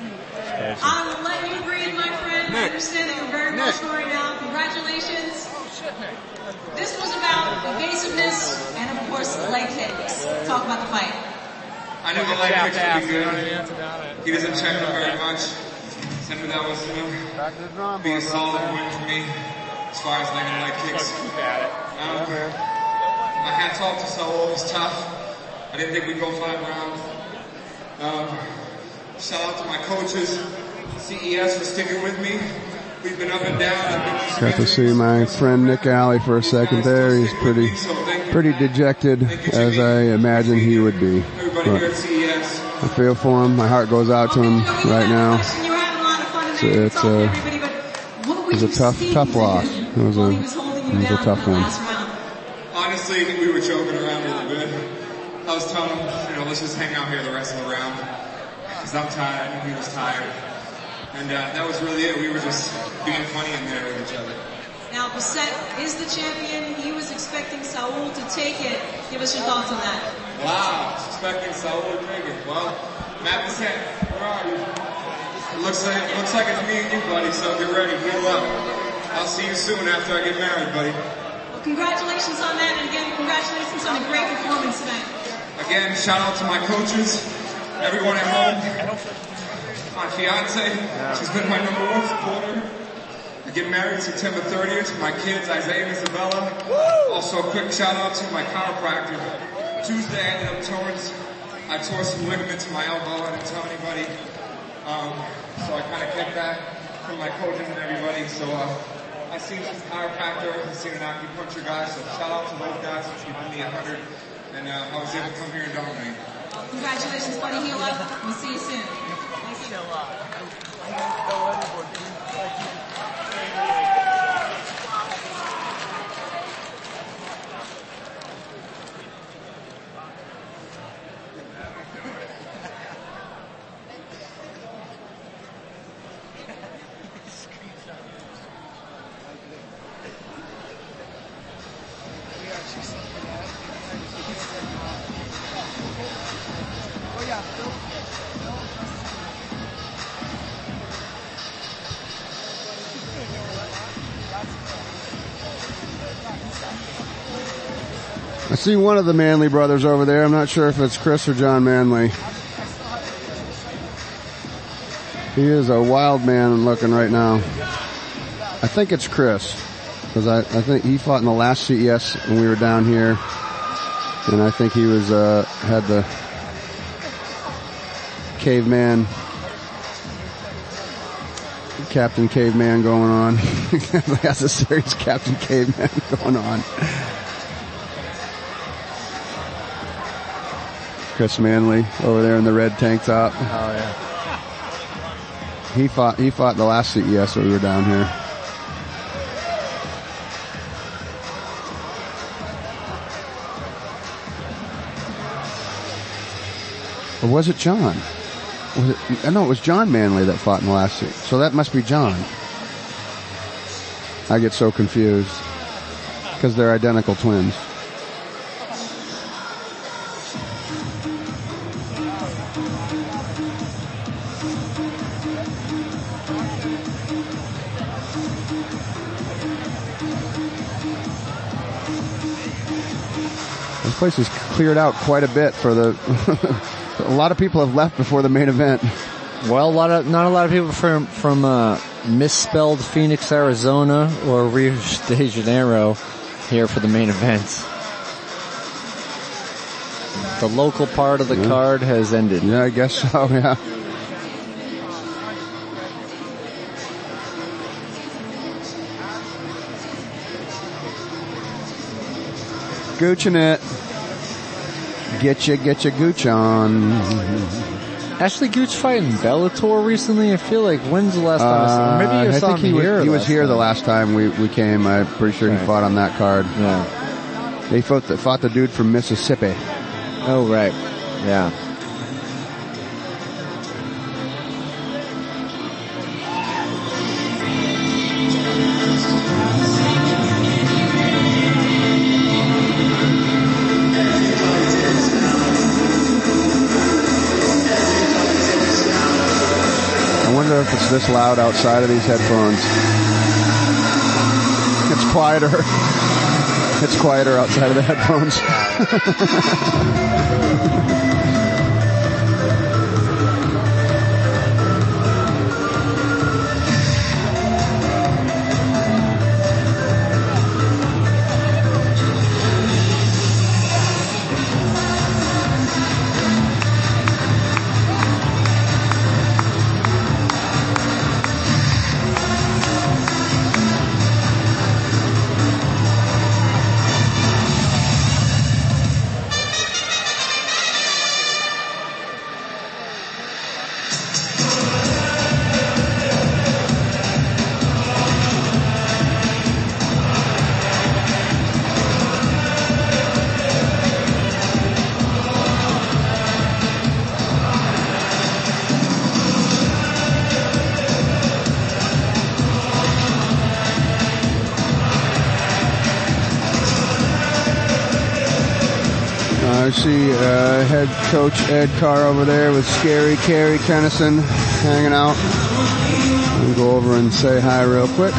I'll let you breathe, my friend. I understand that you're very emotional right now. Congratulations. This was about evasiveness and, of course, leg kicks. Talk about the fight. I know the leg kicks would be good. He doesn't check them very much. Said that was, you know, be a solid win for me as far as landing leg kicks. Um, my hat's off to Saul. He's tough. I didn't think we'd go five rounds. Um, shout out to my coaches, C E S, for sticking with me. We've been up and down. Got to see my friend Nick Alley for a second there. He's pretty, pretty dejected, as I imagine he would be. But I feel for him. My heart goes out to him right now. So it's a, it was a tough, tough loss. It was a, it was a tough one. Honestly, we were joking around really good. I was telling him, you know, let's just hang out here the rest of the round. Because I'm tired. I knew he was tired. And uh, that was really it. We were just being funny in there with each other. Now, Bassett is the champion. He was expecting Saul to take it. Give us your thoughts on that. Wow, expecting Saul to take it. Well, Matt Bassett, where are you? It looks like, it looks like it's me and you, buddy, so get ready. Heal up. I'll see you soon after I get married, buddy. Well, congratulations on that, and again, congratulations on a great performance tonight. Again, shout out to my coaches, everyone at home. My fiance, she's been my number one supporter. I get married September thirtieth to my kids, Isaiah and Isabella. Also a quick shout out to my chiropractor. Tuesday I ended up torn, I tore some ligaments in my elbow. I didn't tell anybody. Um, so I kind of kept that from my coaches and everybody. So uh, I seen some chiropractor, I seen an acupuncture guy. So shout out to those guys for giving me a hundred. And uh, I was able to come here and dominate. Well, congratulations, buddy. Heal up. We'll see you soon. I see one of the Manley brothers over there. I'm not sure if it's Chris or John Manley. He is a wild man looking right now. I think it's Chris, because I, I think he fought in the last C E S when we were down here, and I think he was uh, had the caveman, Captain Caveman going on. That's a serious Captain Caveman going on. Chris Manley over there in the red tank top. Oh, yeah. He fought. He fought the last C E S that we were down here. Or was it John? Was it, no, it was John Manley that fought in the last seat. So that must be John. I get so confused because they're identical twins. This place is cleared out quite a bit for the... A lot of people have left before the main event. Well, a lot of not a lot of people from from uh, misspelled Phoenix, Arizona, or Rio de Janeiro here for the main event. The local part of the yeah. card has ended. Yeah, I guess so. Yeah. Gooching it. Get ya, get ya Gooch on. Ashley Gooch fighting Bellator recently? I feel like, when's the last time I saw him? Maybe you uh, saw I think him he here. Was, he was here time. the last time we, we came. I'm pretty sure right. he fought on that card. Yeah. They fought the, fought the dude from Mississippi. Oh, right. Yeah. If it's this loud outside of these headphones. It's quieter. It's quieter outside of the headphones. I see uh, head coach Ed Carr over there with Scary Kerry Kennison hanging out. We'll go over and say hi real quick.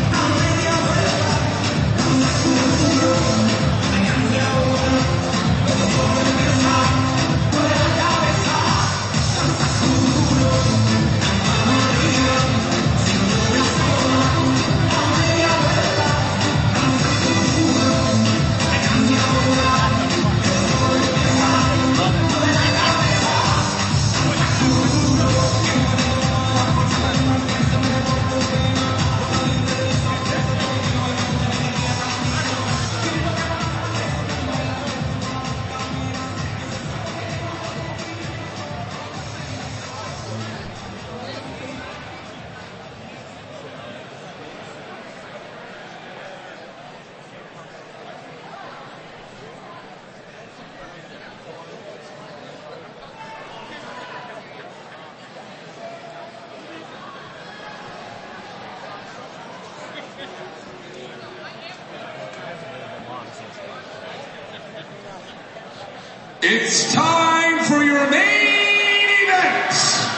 It's time for your main event.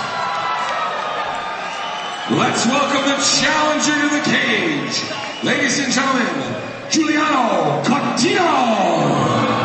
Let's welcome the challenger to the cage. Ladies and gentlemen, Giuliano Coutinho.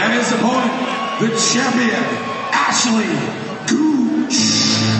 And his opponent, the champion, Ashley Gooch.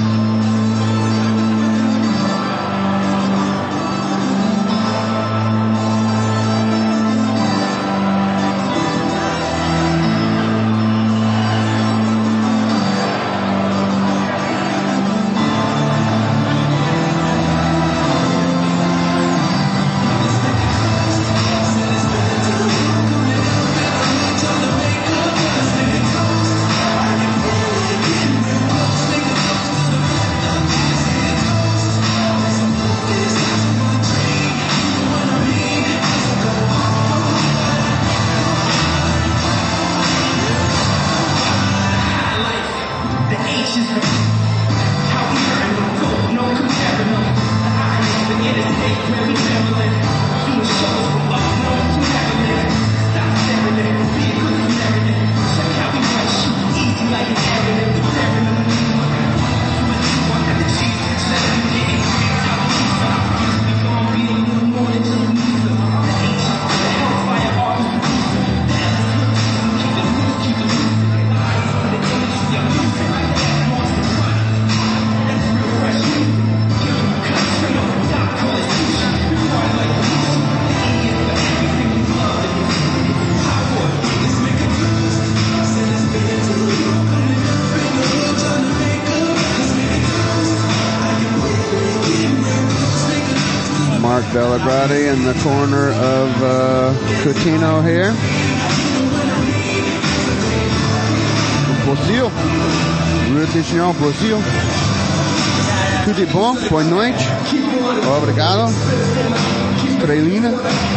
Belligrati in the corner of uh, Coutinho here. Brasil. Atenção, Brasil. Tudo de bom? Boa noite. Obrigado. Estrelina.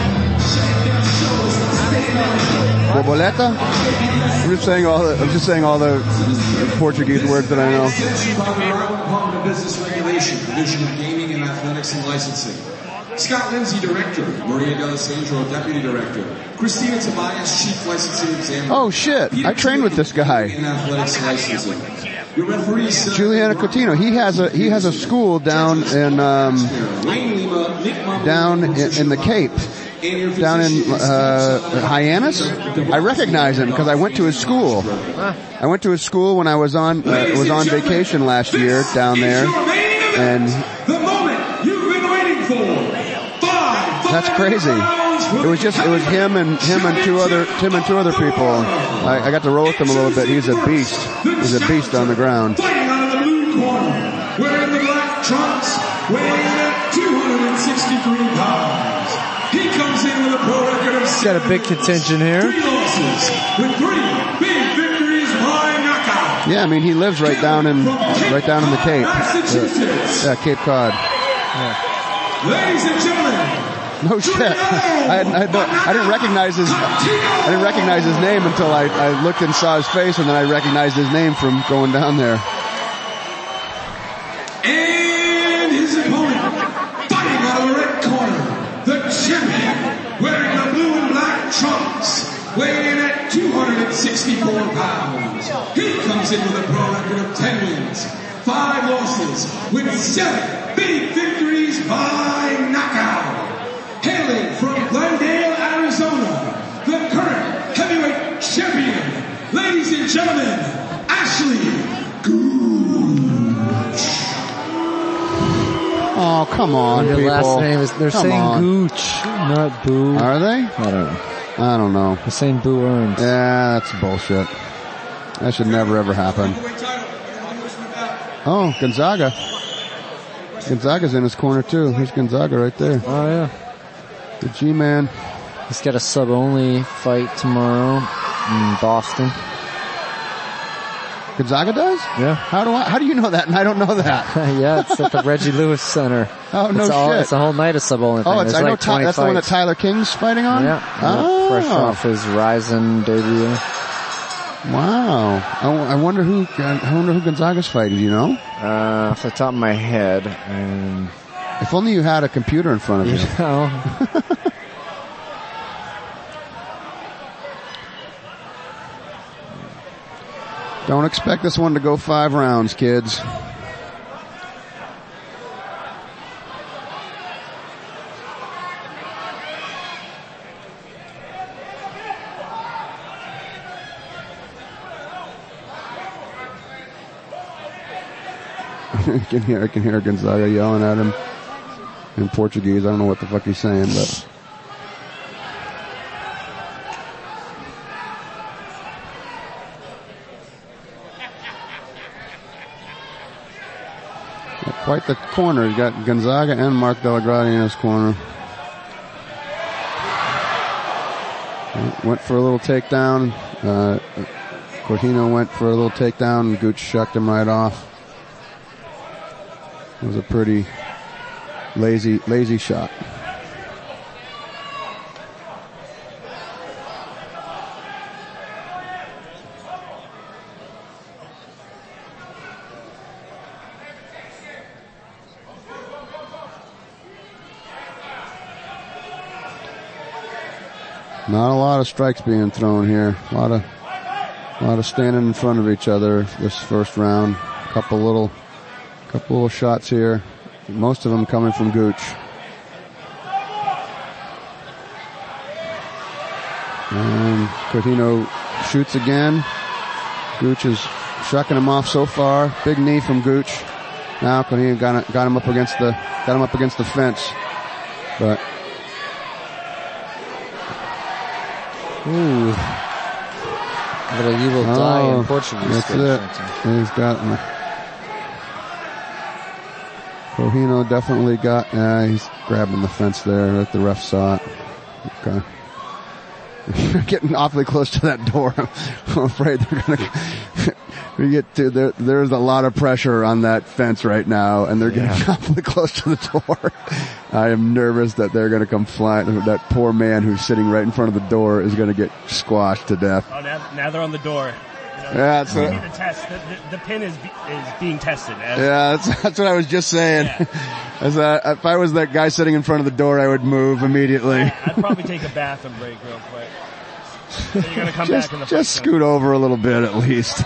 Borboleta. I'm just saying all the I'm just saying all the Portuguese words that I know. Department of Business Regulation, Division of Gaming and Athletics and Licensing. Scott Lindsay, Director. Maria D'Alessandro, Deputy Director. Christina Tobias, Chief Licensing Examiner. Oh shit! I trained with this guy. In Athletics Licensing. Your referees. Uh, Juliana Coutinho. He has a he has a school down in um, down in, in the Cape. Down in uh, Hyannis. I recognize him because I went to his school. I went to his school when I was on uh, was on vacation last year down there, and the moment you've been waiting for. That's crazy. It was just, it was him and him and two other, him and two other people. I, I got to roll with him a little bit. He's a beast. He's a beast on the ground. Fighting out of the blue corner, wearing the black trunks, weighing at two hundred sixty-three pounds. He comes in with a pro record of got a big contingent here. three losses with three big victories by knockout. Yeah, I mean, he lives right down in, right down in the Cape. Uh, yeah, Cape Cod. Yeah. Ladies and gentlemen, no shit. I, had, I, had no, I didn't recognize his. I didn't recognize his name until I, I looked and saw his face, and then I recognized his name from going down there. And his opponent, fighting out of the red corner, the champion, wearing the blue and black trunks, weighing in at two hundred sixty-four pounds. He comes in with a pro record of ten wins, five losses, with seven big victories by knockout. Hailing from Glendale, Arizona, the current heavyweight champion, ladies and gentlemen, Ashley Gooch. Oh, come on, Your people. last name is, they're come saying on. Gooch, not Boo. Are they? I don't know. I don't know. They're saying Boo Earns. Yeah, that's bullshit. That should never ever happen. Oh, Gonzaga. Gonzaga's in his corner too. Here's Gonzaga right there. Oh yeah. The G-Man. He's got a sub-only fight tomorrow in Boston. Gonzaga does? Yeah. How do I? How do you know that? And I don't know that. Yeah, it's at the Reggie Lewis Center. Oh no it's shit! All, it's a whole night of sub-only. Oh, it's, There's I know like Ty, that's fights. the one that Tyler King's fighting on. Yeah. Oh. Fresh off his Ryzen debut. Wow. I, I wonder who. I wonder who Gonzaga's fighting. Do you know? Uh, off the top of my head, and if only you had a computer in front of you. You know. Don't expect this one to go five rounds, kids. I can hear, I can hear Gonzaga yelling at him in Portuguese. I don't know what the fuck he's saying, but. Quite the corner. He's got Gonzaga and Mark Delagrati in his corner. Went for a little takedown. Uh, Cortino went for a little takedown and Gooch shucked him right off. It was a pretty lazy, lazy shot. Not a lot of strikes being thrown here. A lot of, a lot of standing in front of each other this first round. A couple little, couple little shots here. Most of them coming from Gooch. And Cortino shoots again. Gooch is shucking him off so far. Big knee from Gooch. Now Cortino got, got him up against the, got him up against the fence, but. Ooh. But you will oh, die in Portuguese. That's it. He's got me. Cortino definitely got, uh, he's grabbing the fence there. Let the ref saw it. Okay. You're getting awfully close to that door. I'm afraid they're gonna, we get to, there, there's a lot of pressure on that fence right now, and they're getting yeah. awfully close to the door. I am nervous that they're gonna come flying. That poor man who's sitting right in front of the door is gonna get squashed to death. Oh, now, now they're on the door. You know, yeah, that's the, it. the test. The, the, the pin is is being tested. As yeah, that's that's what I was just saying. Yeah. As a, if I was that guy sitting in front of the door, I would move immediately. I'd probably take a bathroom break real quick. So you're gonna come just, back in the just scoot over a little bit at least.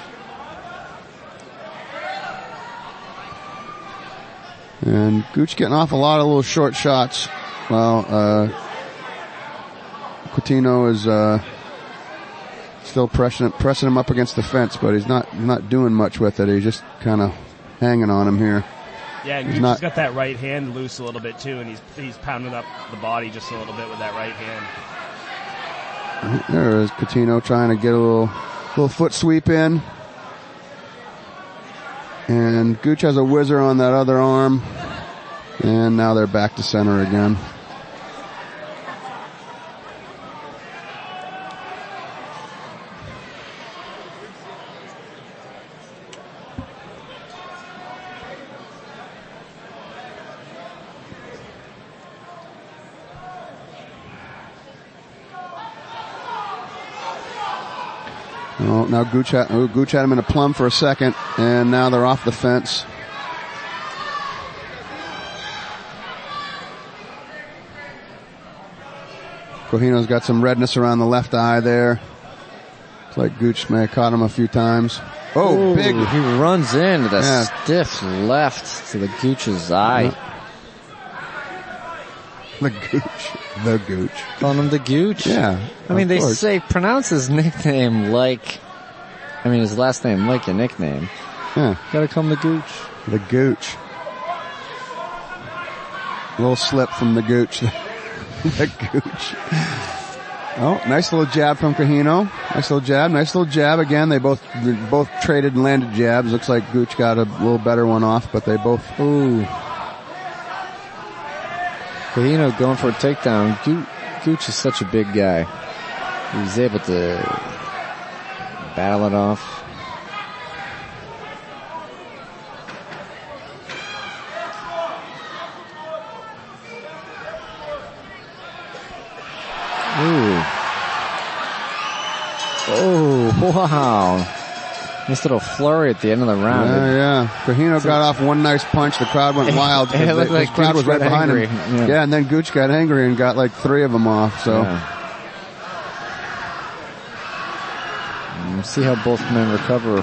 And Gooch getting off a lot of little short shots. Well, uh, Coutinho is uh, still pressing pressing him up against the fence, but he's not not doing much with it. He's just kind of hanging on him here. Yeah, and he's Gooch not, has got that right hand loose a little bit too, and he's he's pounding up the body just a little bit with that right hand. There is Coutinho trying to get a little little foot sweep in. And Gooch has a whizzer on that other arm. And now they're back to center again. Oh, now Gooch had, oh, Gooch had him in a plum for a second, and now they're off the fence. Cortino's got some redness around the left eye there. It's like Gooch may have caught him a few times. Oh, Ooh, big. He runs into the yeah. stiff left to the Gooch's eye. Yeah. The Gooch. The Gooch. Calling him the Gooch? Yeah. I mean, they course. say pronounce his nickname like, I mean, his last name like your nickname. Yeah. Gotta call him the Gooch. The Gooch. A little slip from the Gooch. The Gooch. Oh, nice little jab from Cortino. Nice little jab. Nice little jab again. They both they both traded and landed jabs. Looks like Gooch got a little better one off, but they both. Ooh. Cortino going for a takedown. Gooch is such a big guy. He was able to battle it off. Ooh. Oh, wow. Nice little flurry at the end of the round. Yeah, yeah. Cortino got off one nice punch. The crowd went wild. It looked the like crowd Gooch was right got behind angry. him. Yeah. Yeah, and then Gooch got angry and got like three of them off. So. Yeah. We'll see how both men recover.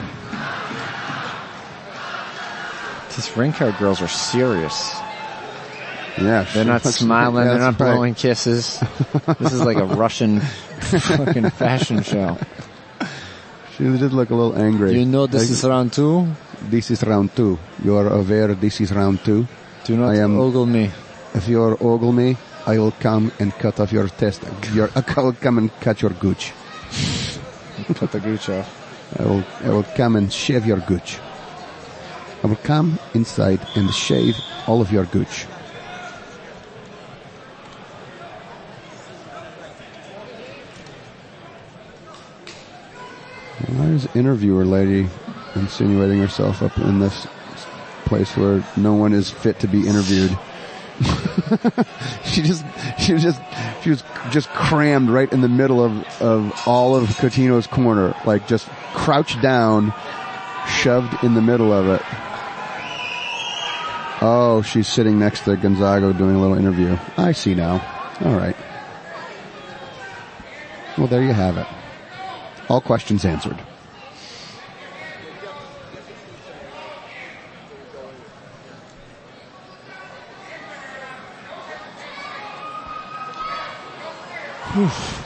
These ring card girls are serious. Yeah, they're not smiling. Yeah, they're not right. blowing kisses. This is like a Russian fucking fashion show. She did look a little angry. Do you know this like, is round two? This is round two. You are aware this is round two. Do not I am, ogle me. If you are ogle me, I will come and cut off your test. Your, I will come and cut your gooch. Cut the gooch off. I will, I will come and shave your gooch. I will come inside and shave all of your gooch. Why is interviewer lady insinuating herself up in this place where no one is fit to be interviewed? she just, she was just, she was just crammed right in the middle of, of all of Coutinho's corner, like just crouched down, shoved in the middle of it. Oh, she's sitting next to Gonzago doing a little interview. I see now. All right. Well, there you have it. All questions answered. Oof.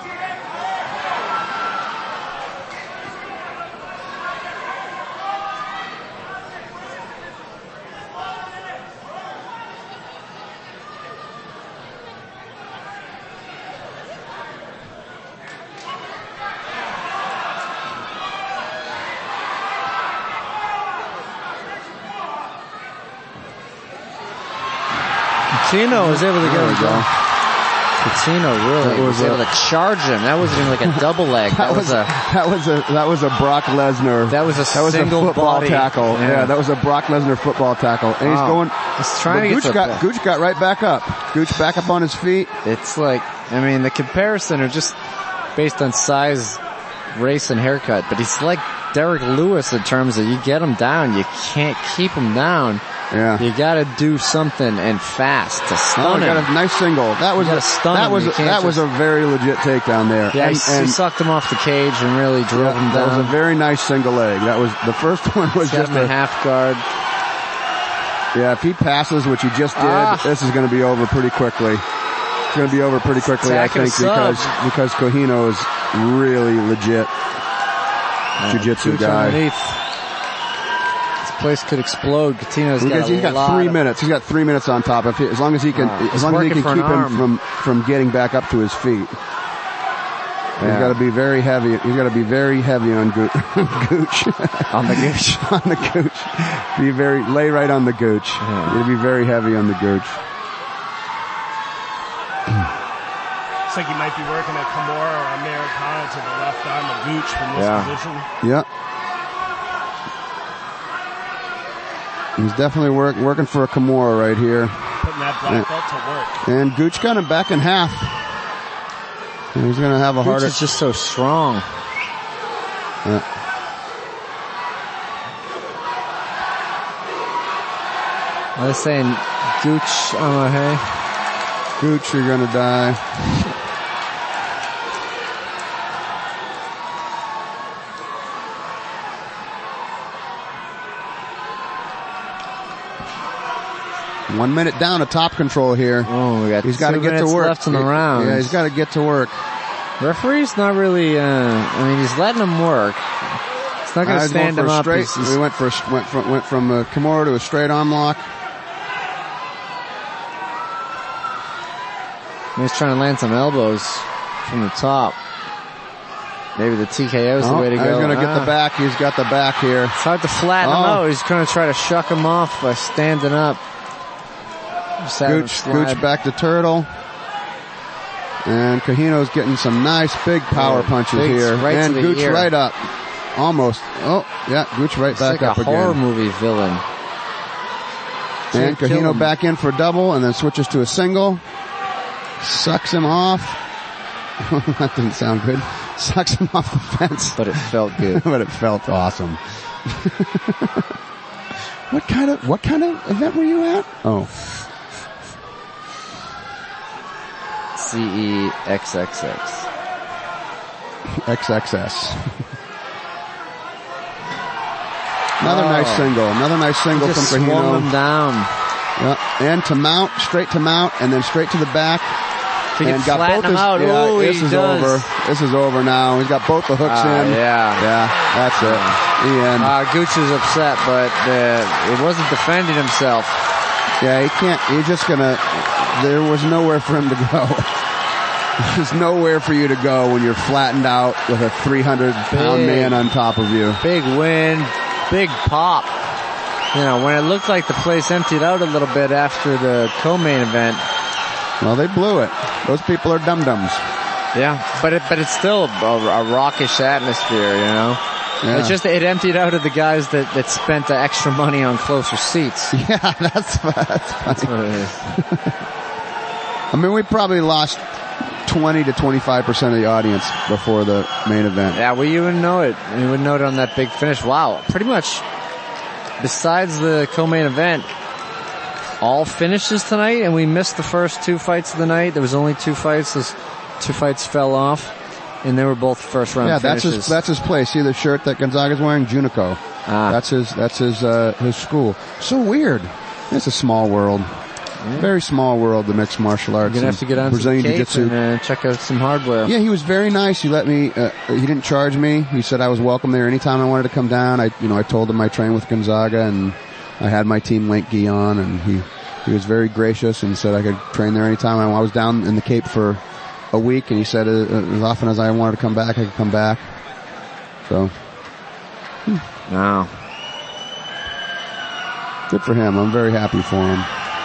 Coutinho was able to get him go. Coutinho really was, was able a, to charge him. That wasn't even like a double leg. That, that was, was a that was a that was a Brock Lesnar. That was a that was single a football body. tackle. Yeah. yeah, that was a Brock Lesnar football tackle. And wow. he's going. He's trying to Gooch get got Gooch got right back up. Gooch back up on his feet. It's like, I mean, the comparison are just based on size, race, and haircut. But he's like Derek Lewis in terms of you get him down, you can't keep him down. Yeah. You gotta do something and fast to stun oh, him. Got a nice single. That was a, stun that him. was a, that just... was a very legit takedown there. Yeah, and, he, and he sucked him off the cage and really drove yeah, him down. That was a very nice single leg. That was the first one was He's just a a half guard. Yeah, if he passes, which he just did, ah. this is going to be over pretty quickly. It's going to be over pretty quickly, I think, because because Coutinho is really legit uh, jiu-jitsu guy. Underneath. Place could explode. Coutinho's got, he's got three of... minutes. He's got three minutes on top. If he, as long as he can, oh, as long as he can keep him arm. from from getting back up to his feet. Yeah. He's got to be very heavy. He's got to be very heavy on Gooch. on the Gooch. on the Gooch. Be very lay right on the Gooch. Yeah. He'll be very heavy on the Gooch. Looks like he might be working a Kimura or Americana to the left arm of Gooch from this yeah. position. Yep. He's definitely work, working for a Kimura right here. Putting that black belt to work. And Gooch got him back in half. And he's going to have a Gooch harder... is just so strong. Yeah. I was saying, Gooch, oh, hey. Gooch, you're going to die. One minute down to top control here. Oh, we got he's got to get to work. Left in the round. Yeah, he's got to get to work. Referee's not really. Uh, I mean, he's letting him work. He's not going to stand him up. Straight, he's, he's, we went for went from went from a Kimura to a straight arm lock. He's trying to land some elbows from the top. Maybe the T K O is oh, the way to go. He's going to ah. get the back. He's got the back here. It's hard to flatten oh. him out. He's going to try to shuck him off by standing up. Gooch, Gooch back to Turtle. And Coutinho's getting some nice big power yeah, punches big, here. Right and Gooch ear. right up. Almost. Oh, yeah, Gooch right it's back like up a again. horror movie villain. And Coutinho back in for a double and then switches to a single. Sucks him off. That didn't sound good. Sucks him off the fence. But it felt good. But it felt awesome. What kind of, what kind of event were you at? Oh. C E X X X. X X S. Another oh. nice single. Another nice single he just from Coutinho. Him down. Yeah. And to mount, straight to mount, and then straight to the back. If he can and got flatten both him his, out, yeah, ooh, this he is does. over. This is over now. He's got both the hooks Ah, in. yeah. Yeah, that's it. The end. Uh, Gooch is upset, but uh, he wasn't defending himself. Yeah, he can't, he's just gonna, there was nowhere for him to go. There's nowhere for you to go when you're flattened out with a three hundred pound Big. man on top of you. Big win, big pop. You know, when it looked like the place emptied out a little bit after the co-main event. Well, they blew it. Those people are dum-dums. Yeah, but it, but it's still a, a rockish atmosphere, you know? Yeah. It's just, it emptied out of the guys that, that spent the extra money on closer seats. Yeah, that's, that's funny. That's what it is. I mean, we probably lost twenty to twenty-five percent of the audience before the main event. Yeah, well, you wouldn't know it. You wouldn't know it on that big finish. Wow, pretty much, besides the co-main event, all finishes tonight, and we missed the first two fights of the night. There was only two fights. Those two fights fell off, and they were both first round Yeah, finishes. that's his, that's his place. See the shirt that Gonzaga's wearing? Junico. Ah. That's his, that's his, uh, his school. So weird. It's a small world. Yeah. Very small world, the mixed martial arts. You're gonna have to get on Brazilian some Cape Jiu-Jitsu. and uh, check out some hardware. Yeah, he was very nice. He let me, uh, he didn't charge me. He said I was welcome there anytime I wanted to come down. I, you know, I told him I trained with Gonzaga and I had my Team Link gi on, and he, he was very gracious and said I could train there anytime. I was down in the Cape for a week, and he said uh, as often as I wanted to come back, I could come back. So. Hmm. Wow. Good for him. I'm very happy for him.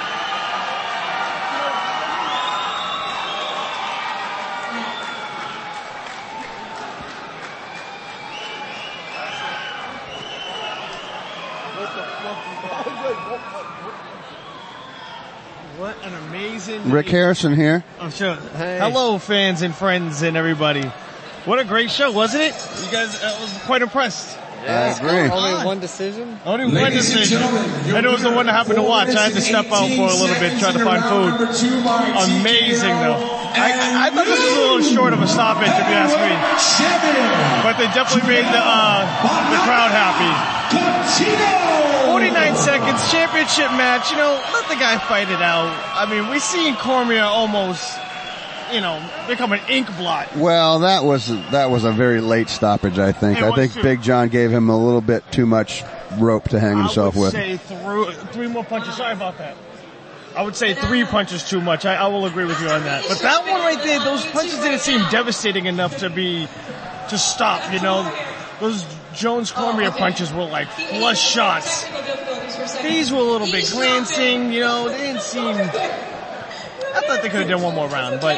What an amazing Rick Harrison here. I'm sure. Hey. Hello, fans and friends and everybody. What a great show, wasn't it? You guys, I was quite impressed. Yeah, I agree. Only one decision? Only one decision. And it was the one that happened to watch. I had to step out for a little bit, try to find food. Amazing, though. I, I, I thought this was a little short of a stoppage, if you ask me. But they definitely made the, uh, the crowd happy. forty-nine seconds, championship match. You know, let the guy fight it out. I mean, we seen Cormier almost, you know, become an ink blot. Well, that was that was a very late stoppage, I think. It I was think too. Big John gave him a little bit too much rope to hang himself I would with. say through, three more punches. Sorry about that. I would say three punches too much. I, I will agree with you on that. But that one right there, those punches didn't seem devastating enough to be, to stop, you know. Those Jones Cormier punches were like flush shots. These were a little bit glancing, you know, they didn't seem, I thought they could have done one more round, but,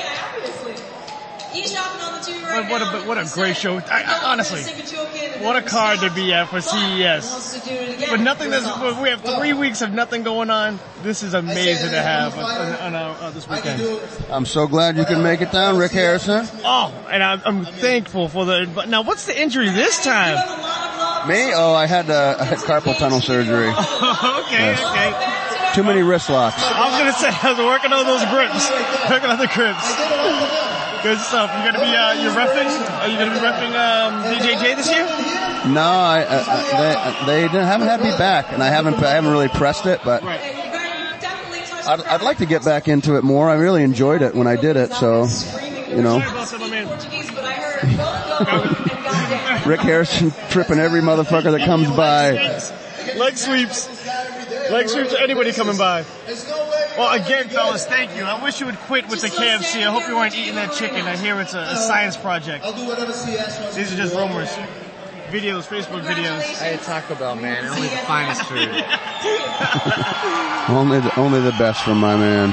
but what a, what a great show. I, I, honestly, what a card to be at for C E S. But nothing that's, but we have three weeks of nothing going on. This is amazing to have on, on, on uh, this weekend. I'm so glad you can make it down, Rick Harrison. Oh, and I'm, I'm thankful for the, but now what's the injury this time? Me? Oh, I had, uh, I had carpal tunnel surgery. okay, Yes. okay. Too many wrist locks. I was gonna say, I was working on those grips. Working on the grips. Good stuff. You gonna be, uh, you reffing? Are you gonna be reffing, um, D J J this year? No, I, uh, they, they didn't, haven't had me back, and I haven't, I haven't really pressed it, but I'd, I'd like to get back into it more. I really enjoyed it when I did it, so, you know. Rick Harrison tripping every motherfucker that comes by. Leg sweeps. Leg sweeps to anybody coming by. Well, again, fellas, thank you. I wish you would quit with the K F C. I hope you weren't eating that chicken. I hear it's a, a science project. These are just rumors. Videos, Facebook videos. Hey, Taco Bell, man. Only the finest food. Only the, only the best from my man.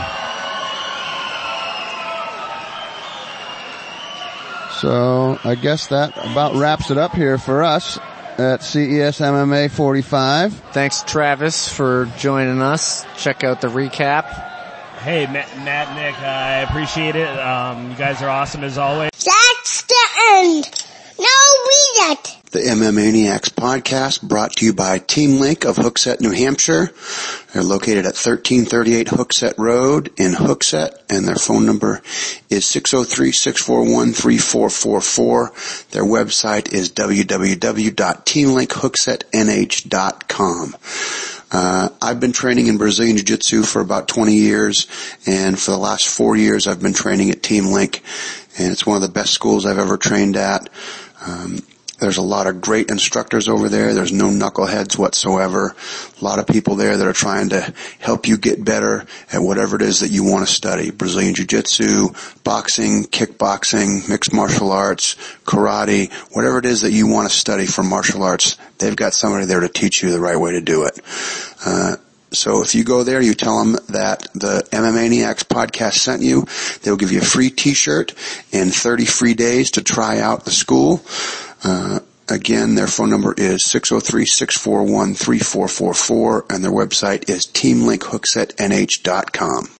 So, I guess that about wraps it up here for us at C E S M M A forty-five. Thanks, Travis, for joining us. Check out the recap. Hey, Matt, Matt Nick, I appreciate it. Um, you guys are awesome as always. That's the end. No, read it. The M M Maniacs podcast brought to you by Team Link of Hooksett, New Hampshire. They're located at thirteen thirty-eight Hooksett Road in Hooksett, and their phone number is six oh three, six four one, three four four four. Their website is w w w dot team link hooksett n h dot com. Uh, I've been training in Brazilian Jiu-Jitsu for about twenty years, and for the last four years I've been training at Team Link, and it's one of the best schools I've ever trained at. Um, There's a lot of great instructors over there. There's no knuckleheads whatsoever. A lot of people there that are trying to help you get better at whatever it is that you want to study. Brazilian Jiu-Jitsu, boxing, kickboxing, mixed martial arts, karate, whatever it is that you want to study for martial arts, they've got somebody there to teach you the right way to do it. Uh, So if you go there, you tell them that the MMAniacs podcast sent you. They'll give you a free t-shirt and thirty free days to try out the school. Uh, again, their phone number is six oh three, six four one, three four four four, and their website is team link hookset n h dot com.